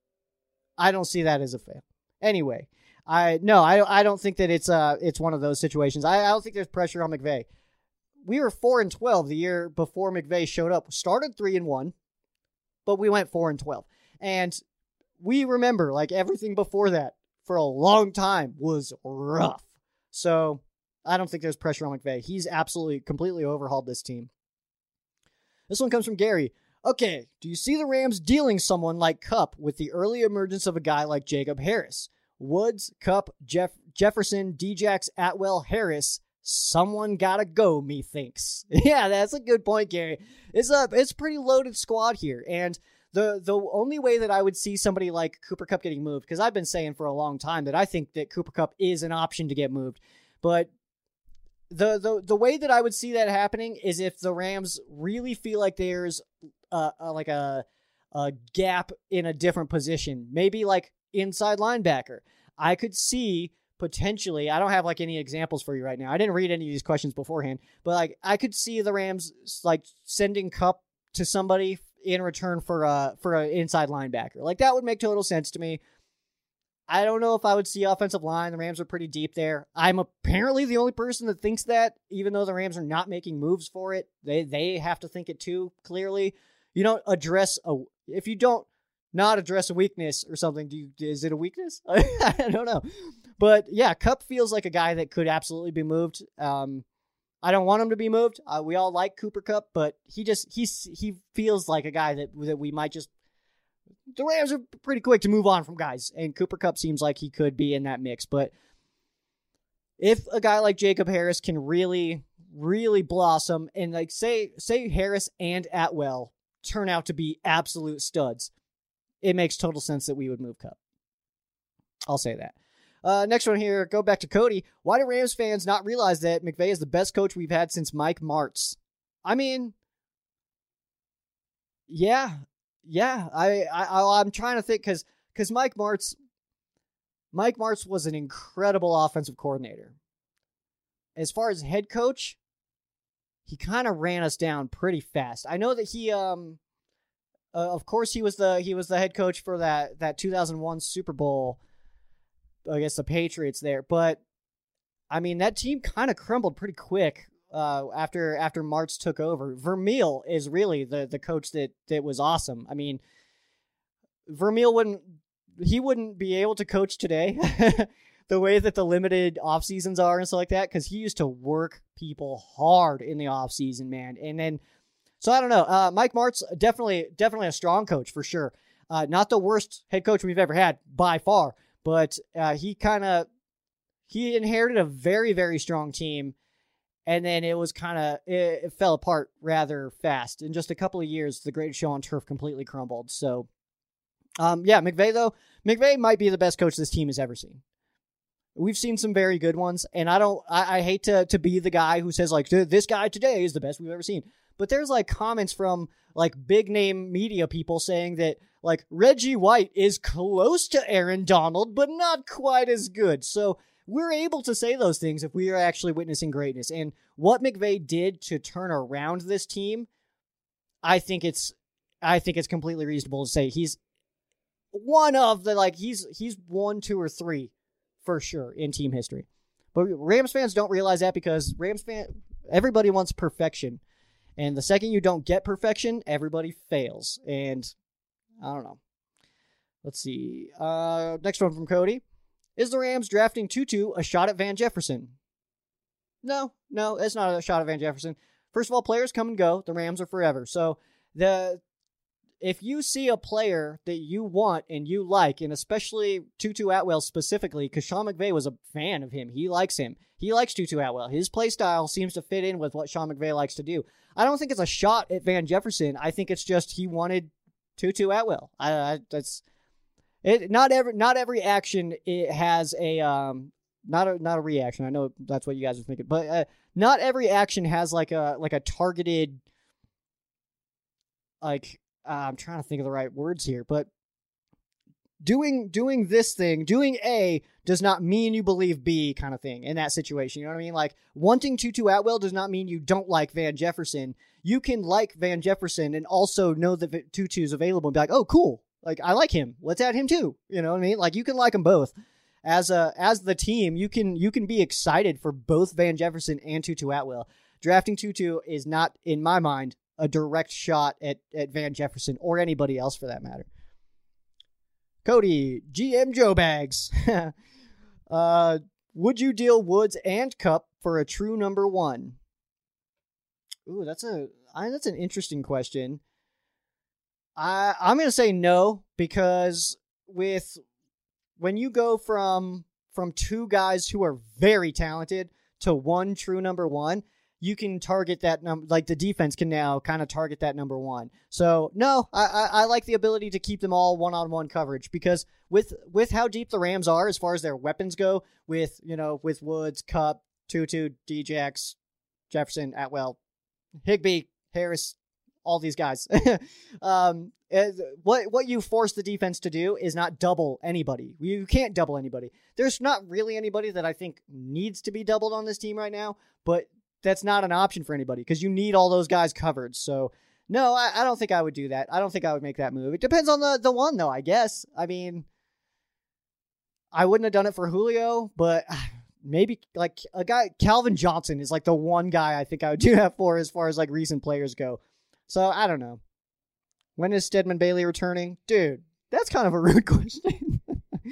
I don't see that as a fail. Anyway, I don't think that it's one of those situations. I don't think there's pressure on McVay. We were 4-12 the year before McVay showed up. Started 3-1, but we went 4-12. And we remember, like, everything before that for a long time was rough. So I don't think there's pressure on McVay. He's absolutely, completely overhauled this team. This one comes from Gary. Okay, do you see the Rams dealing someone like Kupp with the early emergence of a guy like Jacob Harris? Woods, Kupp, Jefferson, Djax, Atwell, Harris. Someone gotta go, methinks. Yeah, that's a good point, Gary. It's a pretty loaded squad here, and the only way that I would see somebody like Cooper Kupp getting moved, because I've been saying for a long time that I think that Cooper Kupp is an option to get moved, but the way that I would see that happening is if the Rams really feel like there's a gap in a different position, maybe like inside linebacker. I could see potentially, I don't have like any examples for you right now. I didn't read any of these questions beforehand, but like I could see the Rams like sending Kupp to somebody in return for an inside linebacker. Like that would make total sense to me. I don't know if I would see offensive line. The Rams are pretty deep there. I'm apparently the only person that thinks that, even though the Rams are not making moves for it. They have to think it too, clearly. You don't address if you don't not address a weakness or something, is it a weakness? I don't know. But yeah, Kupp feels like a guy that could absolutely be moved. I don't want him to be moved. We all like Cooper Kupp, but he feels like a guy that we might just, the Rams are pretty quick to move on from guys, and Cooper Kupp seems like he could be in that mix. But if a guy like Jacob Harris can really, really blossom, and like say Harris and Atwell turn out to be absolute studs, it makes total sense that we would move Kupp. I'll say that. Next one here, go back to Cody. Why do Rams fans not realize that McVay is the best coach we've had since Mike Martz? I mean, yeah. I'm trying to think because Mike Martz was an incredible offensive coordinator. As far as head coach, he kind of ran us down pretty fast. I know that he, of course, he was the head coach for that 2001 Super Bowl against the Patriots there, but I mean that team kind of crumbled pretty quick after Martz took over. Vermeil is really the coach that was awesome. I mean, Vermeil wouldn't be able to coach today the way that the limited off seasons are and stuff like that, because he used to work people hard in the off season, man. And then, so I don't know. Mike Martz, definitely a strong coach for sure. Not the worst head coach we've ever had by far, but he inherited a very, very strong team. And then it fell apart rather fast. In just a couple of years, the greatest show on turf completely crumbled. So, McVay might be the best coach this team has ever seen. We've seen some very good ones, and I hate to be the guy who says, like, this guy today is the best we've ever seen. But there's, like, comments from, like, big-name media people saying that, like, Reggie White is close to Aaron Donald, but not quite as good. So we're able to say those things if we are actually witnessing greatness. And what McVay did to turn around this team, I think it's I think it's completely reasonable to say he's one of the, like, he's 1, 2, or 3 for sure in team history. But Rams fans don't realize that because everybody wants perfection. And the second you don't get perfection, everybody fails. And I don't know. Let's see. Next one from Cody. Is the Rams drafting Tutu a shot at Van Jefferson? No, it's not a shot at Van Jefferson. First of all, players come and go. The Rams are forever. So if you see a player that you want and you like, and especially Tutu Atwell specifically, because Sean McVay was a fan of him. He likes him. He likes Tutu Atwell. His play style seems to fit in with what Sean McVay likes to do. I don't think it's a shot at Van Jefferson. I think it's just he wanted Tutu Atwell. That's it. Not every action it has a not a reaction. I know that's what you guys are thinking, but not every action has like a targeted, like, I'm trying to think of the right words here, but doing this thing, doing A does not mean you believe B kind of thing in that situation. You know what I mean? Like, wanting Tutu Atwell does not mean you don't like Van Jefferson. You can like Van Jefferson and also know that Tutu's available and be like, oh, cool. Like, I like him. Let's add him too. You know what I mean? Like, you can like them both. As the team, you can be excited for both Van Jefferson and Tutu Atwell. Drafting Tutu is not, in my mind, a direct shot at Van Jefferson or anybody else for that matter. Cody, GM Joe Bags. Would you deal Woods and Kupp for a true number 1? Ooh, that's an interesting question. I'm going to say no, because when you go from 2 guys who are very talented to 1 true number 1, you can target that number. Like, the defense can now kind of target that number 1. So no, I like the ability to keep them all one-on-one coverage, because with how deep the Rams are as far as their weapons go, with Woods, Kupp, Tutu, Djax, Jefferson, Atwell, Higbee, Harris, all these guys. What you force the defense to do is not double anybody. You can't double anybody. There's not really anybody that I think needs to be doubled on this team right now, but that's not an option for anybody because you need all those guys covered. So no, I don't think I would do that. I don't think I would make that move. It depends on the one though, I guess. I mean, I wouldn't have done it for Julio, but maybe like a guy, Calvin Johnson is like the one guy I think I would do that for as far as like recent players go. So I don't know. When is Stedman Bailey returning? Dude, that's kind of a rude question.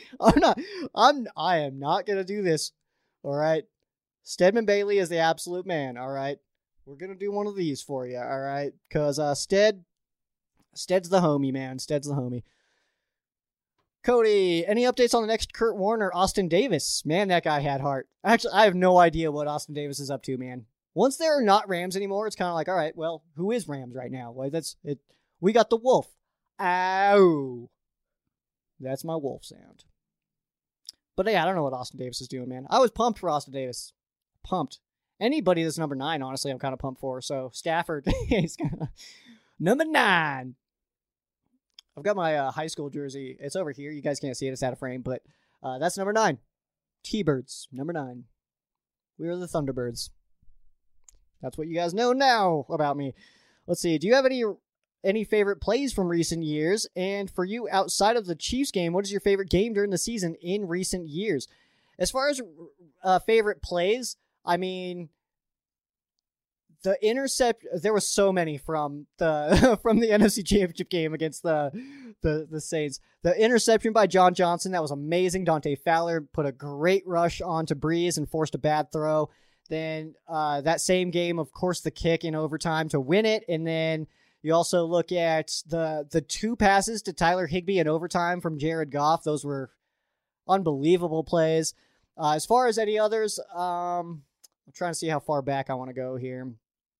I am not going to do this. All right. Stedman Bailey is the absolute man. All right. We're going to do one of these for you. All right. Cause, Stead's the homie, man. Stead's the homie. Cody, any updates on the next Kurt Warner, Austin Davis? Man, that guy had heart. Actually, I have no idea what Austin Davis is up to, man. Once they're not Rams anymore, it's kind of like, all right, well, who is Rams right now? Well, that's it. We got the wolf. Ow. That's my wolf sound. But yeah, I don't know what Austin Davis is doing, man. I was pumped for Austin Davis. Pumped. Anybody that's number 9, honestly, I'm kind of pumped for. So Stafford, he's gonna number 9. I've got my high school jersey. It's over here. You guys can't see it. It's out of frame, but that's number 9. T-Birds, number 9. We are the Thunderbirds. That's what you guys know now about me. Let's see. Do you have any favorite plays from recent years? And for you, outside of the Chiefs game, what is your favorite game during the season in recent years? As far as favorite plays, I mean, the intercept, there were so many from the from the NFC Championship game against the Saints. The interception by John Johnson, that was amazing. Dante Fowler put a great rush onto Breeze and forced a bad throw. Then that same game, of course, the kick in overtime to win it. And then you also look at the 2 passes to Tyler Higbee in overtime from Jared Goff. Those were unbelievable plays. As far as any others, I'm trying to see how far back I want to go here.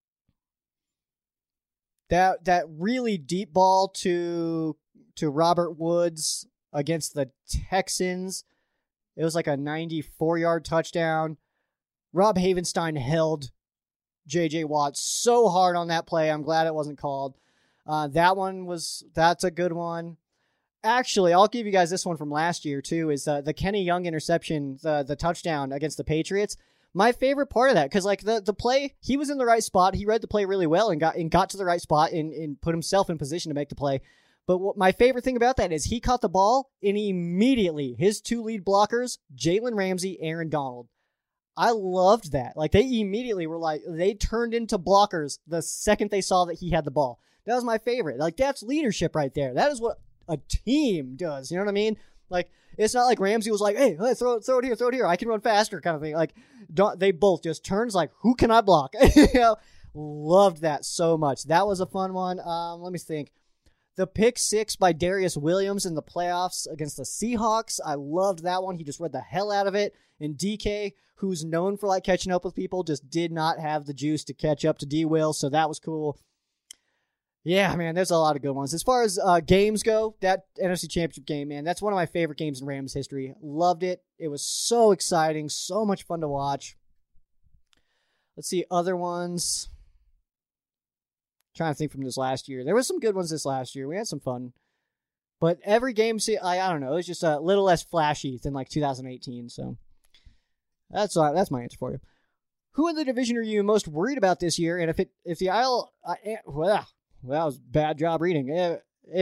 That really deep ball to Robert Woods against the Texans. It was like a 94-yard touchdown. Rob Havenstein held J.J. Watt so hard on that play. I'm glad it wasn't called. That's a good one. Actually, I'll give you guys this one from last year too, is the Kenny Young interception, the touchdown against the Patriots. my favorite part of that, because like the play, he was in the right spot. He read the play really well and got to the right spot and put himself in position to make the play. But what my favorite thing about that is he caught the ball and immediately his 2 lead blockers, Jalen Ramsey, Aaron Donald. I loved that. Like they immediately were like, they turned into blockers the second they saw that he had the ball. That was my favorite. Like that's leadership right there. That is what a team does. You know what I mean? Like it's not like Ramsey was like, hey, throw it here. I can run faster kind of thing. Like they both just turns like, who can I block? You know, loved that so much. That was a fun one. Let me think. The pick 6 by Darius Williams in the playoffs against the Seahawks. I loved that one. He just read the hell out of it. And DK, who's known for like catching up with people, just did not have the juice to catch up to D-Will. So that was cool. Yeah, man, there's a lot of good ones. As far as games go, that NFC Championship game, man, that's one of my favorite games in Rams history. Loved it. It was so exciting. So much fun to watch. Let's see, other ones. Trying to think from this last year. There was some good ones this last year. We had some fun. But every game, I don't know, it's just a little less flashy than like 2018. So that's my answer for you. Who in the division are you most worried about this year? And if the aisle, well, that was a bad job reading.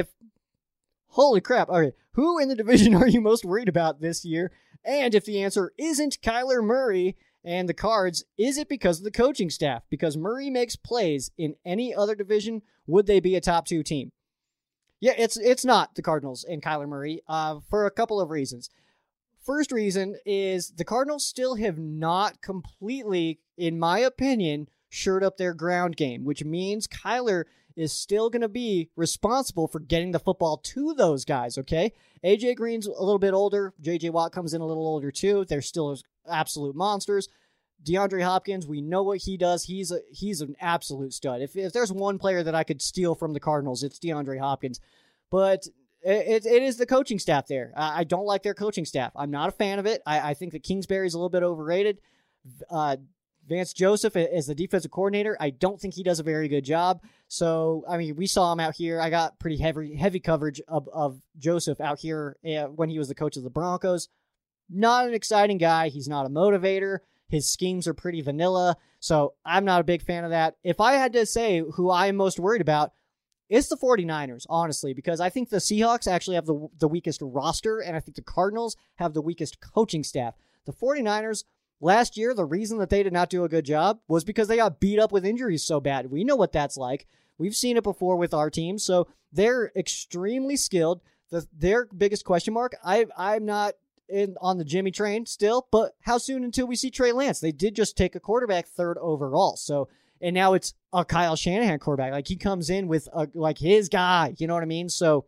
Holy crap. Okay. Who in the division are you most worried about this year? And if the answer isn't Kyler Murray and the Cards, is it because of the coaching staff? Because Murray makes plays in any other division, would they be a top 2 team? Yeah, it's not the Cardinals and Kyler Murray for a couple of reasons. First reason is the Cardinals still have not completely, in my opinion, shored up their ground game, which means Kyler is still going to be responsible for getting the football to those guys, okay? A.J. Green's a little bit older. J.J. Watt comes in a little older too. They're still absolute monsters. DeAndre Hopkins, we know what he does. He's an absolute stud. If there's one player that I could steal from the Cardinals, it's DeAndre Hopkins. But it is the coaching staff there. I don't like their coaching staff. I'm not a fan of it. I think that Kingsbury's a little bit overrated. Vance Joseph is the defensive coordinator. I don't think he does a very good job. So, I mean, we saw him out here. I got pretty heavy coverage of Joseph out here when he was the coach of the Broncos. Not an exciting guy. He's not a motivator. His schemes are pretty vanilla. So, I'm not a big fan of that. If I had to say who I am most worried about, it's the 49ers, honestly, because I think the Seahawks actually have the weakest roster, and I think the Cardinals have the weakest coaching staff. The 49ers, last year, the reason that they did not do a good job was because they got beat up with injuries so bad. We know what that's like. We've seen it before with our team, so they're extremely skilled. Their biggest question mark, I'm not on the Jimmy train still, but how soon until we see Trey Lance? They did just take a quarterback 3rd overall, so... And now it's a Kyle Shanahan quarterback. Like, he comes in with, his guy. You know what I mean? So,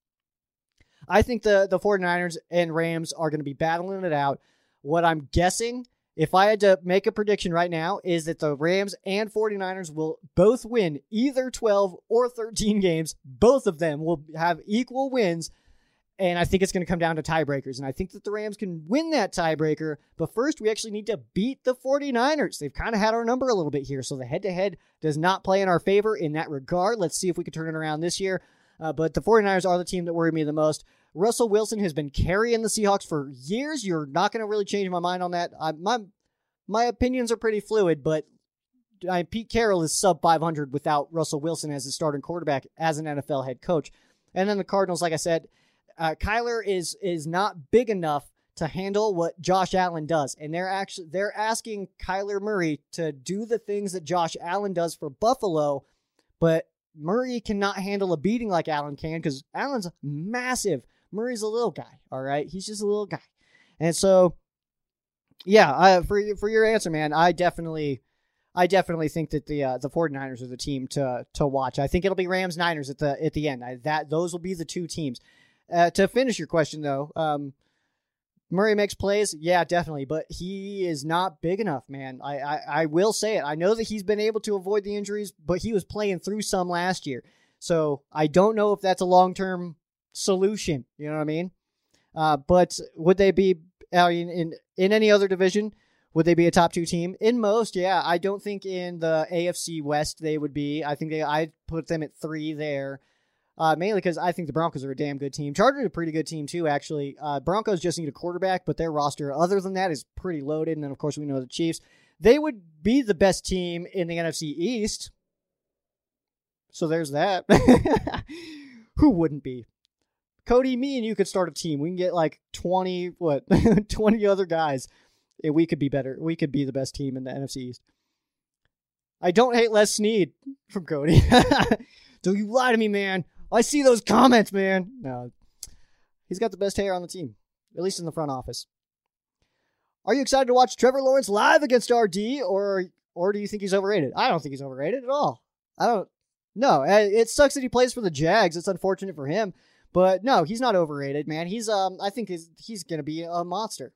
I think the 49ers and Rams are going to be battling it out. What I'm guessing, if I had to make a prediction right now, is that the Rams and 49ers will both win either 12 or 13 games. Both of them will have equal wins. And I think it's going to come down to tiebreakers. And I think that the Rams can win that tiebreaker. But first, we actually need to beat the 49ers. They've kind of had our number a little bit here. So the head-to-head does not play in our favor in that regard. Let's see if we can turn it around this year. But the 49ers are the team that worry me the most. Russell Wilson has been carrying the Seahawks for years. You're not going to really change my mind on that. My opinions are pretty fluid, but Pete Carroll is sub 500 without Russell Wilson as his starting quarterback as an NFL head coach. And then the Cardinals, like I said, Kyler is not big enough to handle what Josh Allen does. And they're asking Kyler Murray to do the things that Josh Allen does for Buffalo, but Murray cannot handle a beating like Allen can because Allen's massive. Murray's a little guy, all right? He's just a little guy. And so, yeah, for your answer, man, I definitely think that the 49ers are the team to watch. I think it'll be Rams-Niners at the end. Those will be the two teams. To finish your question, though, Murray makes plays. Yeah, definitely. But he is not big enough, man. I will say it. I know that he's been able to avoid the injuries, but he was playing through some last year. So I don't know if that's a long-term solution. You know what I mean? But would they be in any other division? Would they be a top 2 team? In most, yeah. I don't think in the AFC West they would be. I think I'd put them at 3 there. Mainly because I think the Broncos are a damn good team. Chargers are a pretty good team too, actually. Broncos just need a quarterback, but their roster, other than that, is pretty loaded. And then, of course, we know the Chiefs. They would be the best team in the NFC East. So there's that. Who wouldn't be? Cody, me and you could start a team. We can get like 20 other guys. And we could be better. We could be the best team in the NFC East. I don't hate Les Snead from Cody. Don't you lie to me, man. I see those comments, man. No. He's got the best hair on the team, at least in the front office. Are you excited to watch Trevor Lawrence live against RD, or do you think he's overrated? I don't think he's overrated at all. No, it sucks that he plays for the Jags. It's unfortunate for him. But no, he's not overrated, man. I think he's going to be a monster.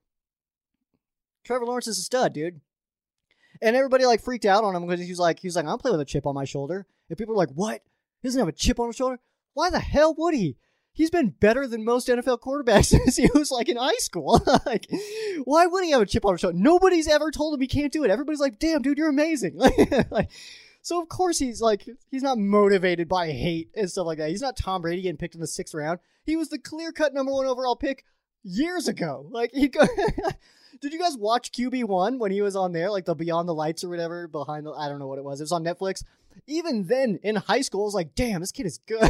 Trevor Lawrence is a stud, dude. And everybody like freaked out on him because he was like, I'm playing with a chip on my shoulder. And people were like, what? He doesn't have a chip on his shoulder? Why the hell would he? He's been better than most NFL quarterbacks since he was like in high school. Like, why would he have a chip on his shoulder? Nobody's ever told him he can't do it. Everybody's like, damn, dude, you're amazing. So of course he's not motivated by hate and stuff like that. He's not Tom Brady getting picked in the 6th round. He was the clear-cut number 1 overall pick years ago. Like, did you guys watch QB1 when he was on there, like the Beyond the Lights or whatever, I don't know what it was. It was on Netflix. Even then, in high school, I was like, damn, this kid is good.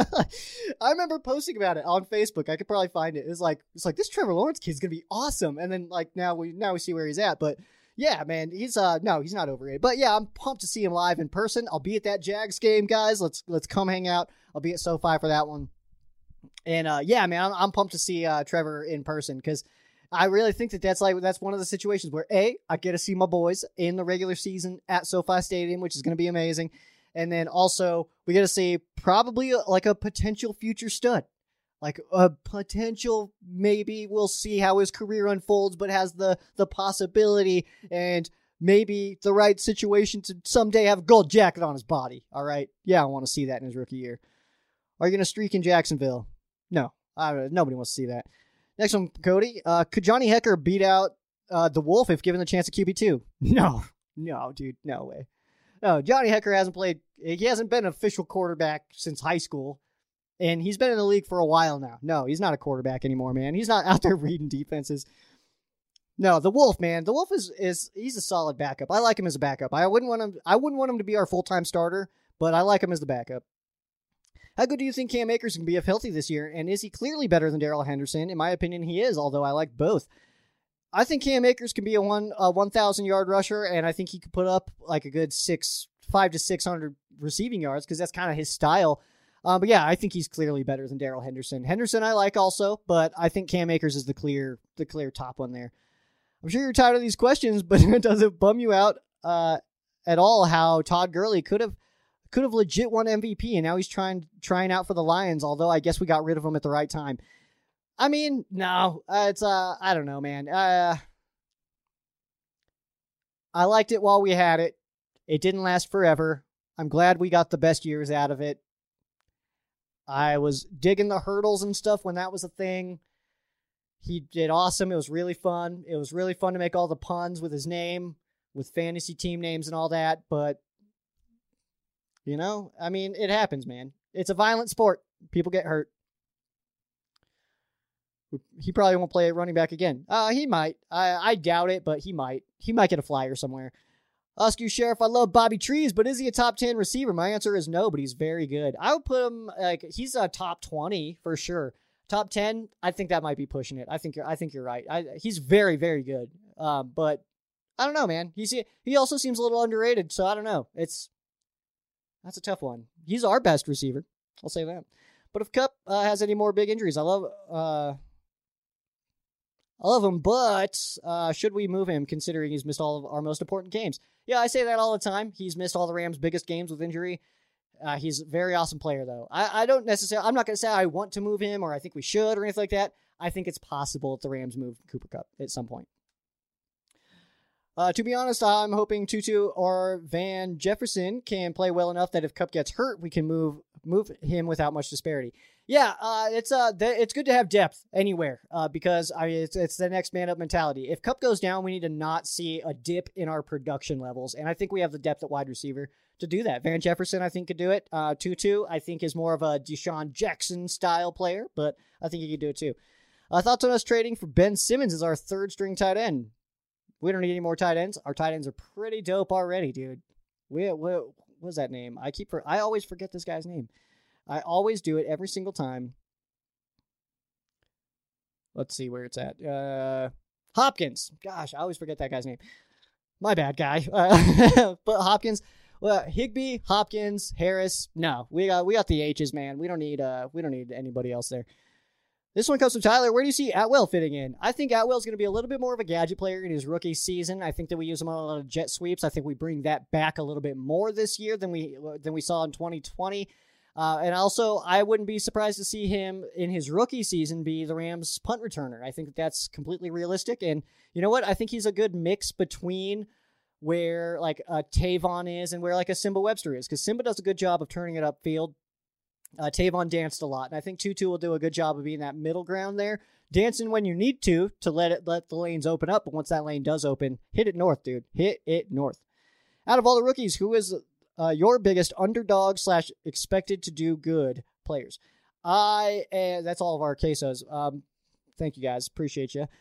I remember posting about it on Facebook. I could probably find it. It's like this Trevor Lawrence kid's going to be awesome. And then like now we see where he's at. But yeah, man, he's not overrated. But yeah, I'm pumped to see him live in person. I'll be at that Jags game, guys. Let's come hang out. I'll be at SoFi for that one. And yeah, man, I'm pumped to see Trevor in person because I really think that's one of the situations where I get to see my boys in the regular season at SoFi Stadium, which is going to be amazing. And then also we get to see probably like a potential future stud, like a potential, maybe we'll see how his career unfolds, but has the possibility and maybe the right situation to someday have a gold jacket on his body. All right. Yeah. I want to see that in his rookie year. Are you going to streak in Jacksonville? No, nobody wants to see that. Next one, Cody. Could Johnny Hekker beat out the Wolf if given the chance at QB2? No, dude, no way. No, Johnny Hekker hasn't played. He hasn't been an official quarterback since high school, and he's been in the league for a while now. No, he's not a quarterback anymore, man. He's not out there reading defenses. No, the Wolf, man. The Wolf he's a solid backup. I like him as a backup. I wouldn't want him to be our full-time starter, but I like him as the backup. How good do you think Cam Akers can be if healthy this year? And is he clearly better than Darrell Henderson? In my opinion, he is, although I like both. I think Cam Akers can be a 1,000-yard rusher, and I think he could put up like a good 500 to 600 receiving yards because that's kind of his style. But yeah, I think he's clearly better than Darrell Henderson. Henderson I like also, but I think Cam Akers is the clear top one there. I'm sure you're tired of these questions, but does it bum you out at all how Todd Gurley could have legit won MVP, and now he's trying out for the Lions, although I guess we got rid of him at the right time. I mean, no, it's, I don't know, man. I liked it while we had it. It didn't last forever. I'm glad we got the best years out of it. I was digging the hurdles and stuff when that was a thing. He did awesome. It was really fun. It was really fun to make all the puns with his name, with fantasy team names and all that, but you know, I mean, it happens, man. It's a violent sport. People get hurt. He probably won't play running back again. He might. I doubt it, but he might. He might get a flyer somewhere. Ask you, Sheriff, I love Bobby Trees, but is he a top 10 receiver? My answer is no, but he's very good. I would put him, he's a top 20 for sure. Top 10, I think that might be pushing it. I think you're right. He's very, very good. But I don't know, man. He also seems a little underrated, so I don't know. That's a tough one. He's our best receiver. I'll say that. But if Kupp has any more big injuries, I love him, but should we move him considering he's missed all of our most important games? Yeah, I say that all the time. He's missed all the Rams' biggest games with injury. He's a very awesome player, though. I'm not going to say I want to move him or I think we should or anything like that. I think it's possible that the Rams move Cooper Kupp at some point. To be honest, I'm hoping Tutu or Van Jefferson can play well enough that if Kupp gets hurt, we can move him without much disparity. Yeah, it's good to have depth anywhere because it's the next man up mentality. If Kupp goes down, we need to not see a dip in our production levels, and I think we have the depth at wide receiver to do that. Van Jefferson, I think, could do it. Tutu, I think, is more of a Deshaun Jackson style player, but I think he could do it too. Thoughts on us trading for Ben Simmons as our third string tight end? We don't need any more tight ends. Our tight ends are pretty dope already, dude. What's that name? I always forget this guy's name. I always do it every single time. Let's see where it's at. Hopkins. Gosh, I always forget that guy's name. My bad, guy. But Hopkins, Higbee, Hopkins, Harris. No, we got the H's, man. We don't need anybody else there. This one comes from Tyler. Where do you see Atwell fitting in? I think Atwell's going to be a little bit more of a gadget player in his rookie season. I think that we use him on a lot of jet sweeps. I think we bring that back a little bit more this year than we saw in 2020. And also, I wouldn't be surprised to see him in his rookie season be the Rams' punt returner. I think that's completely realistic. And you know what? I think he's a good mix between where like a Tavon is and where like a Simba Webster is, because Simba does a good job of turning it upfield. Tavon danced a lot, and I think Tutu will do a good job of being that middle ground there, dancing when you need to let the lanes open up. But once that lane does open, hit it north, dude. Hit it north. Out of all the rookies, who is your biggest underdog / expected to do good players? That's all of our quesos. Thank you guys. Appreciate you.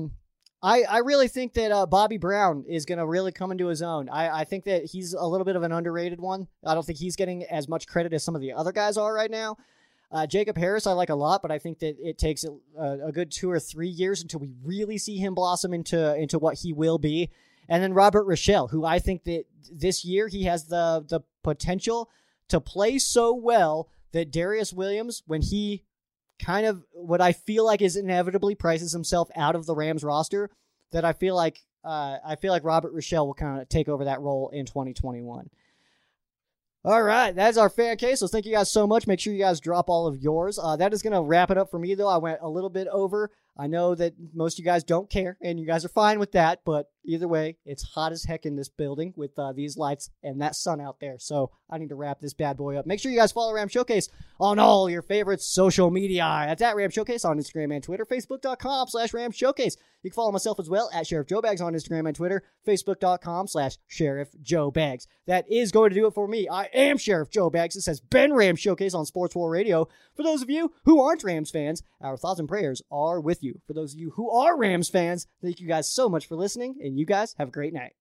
I really think that Bobby Brown is going to really come into his own. I think that he's a little bit of an underrated one. I don't think he's getting as much credit as some of the other guys are right now. Jacob Harris I like a lot, but I think that it takes a good 2 or 3 years until we really see him blossom into what he will be. And then Robert Rochelle, who I think that this year he has the potential to play so well that Darius Williams, when he kind of what I feel like is inevitably prices himself out of the Rams roster, that I feel like Robert Rochelle will kind of take over that role in 2021. All right, that's our fan case. So thank you guys so much. Make sure you guys drop all of yours. That is going to wrap it up for me, though. I went a little bit over. I know that most of you guys don't care, and you guys are fine with that, but either way, it's hot as heck in this building with these lights and that sun out there, so I need to wrap this bad boy up. Make sure you guys follow Ram Showcase on all your favorite social media. That's at Ram Showcase on Instagram and Twitter, Facebook.com/Ram Showcase. You can follow myself as well at Sheriff Joe Bags on Instagram and Twitter, Facebook.com/Sheriff Joe Bags. That is going to do it for me. I am Sheriff Joe Bags. This has been Ram Showcase on Sports War Radio. For those of you who aren't Rams fans, our thoughts and prayers are with you. For those of you who are Rams fans, thank you guys so much for listening, and you guys have a great night.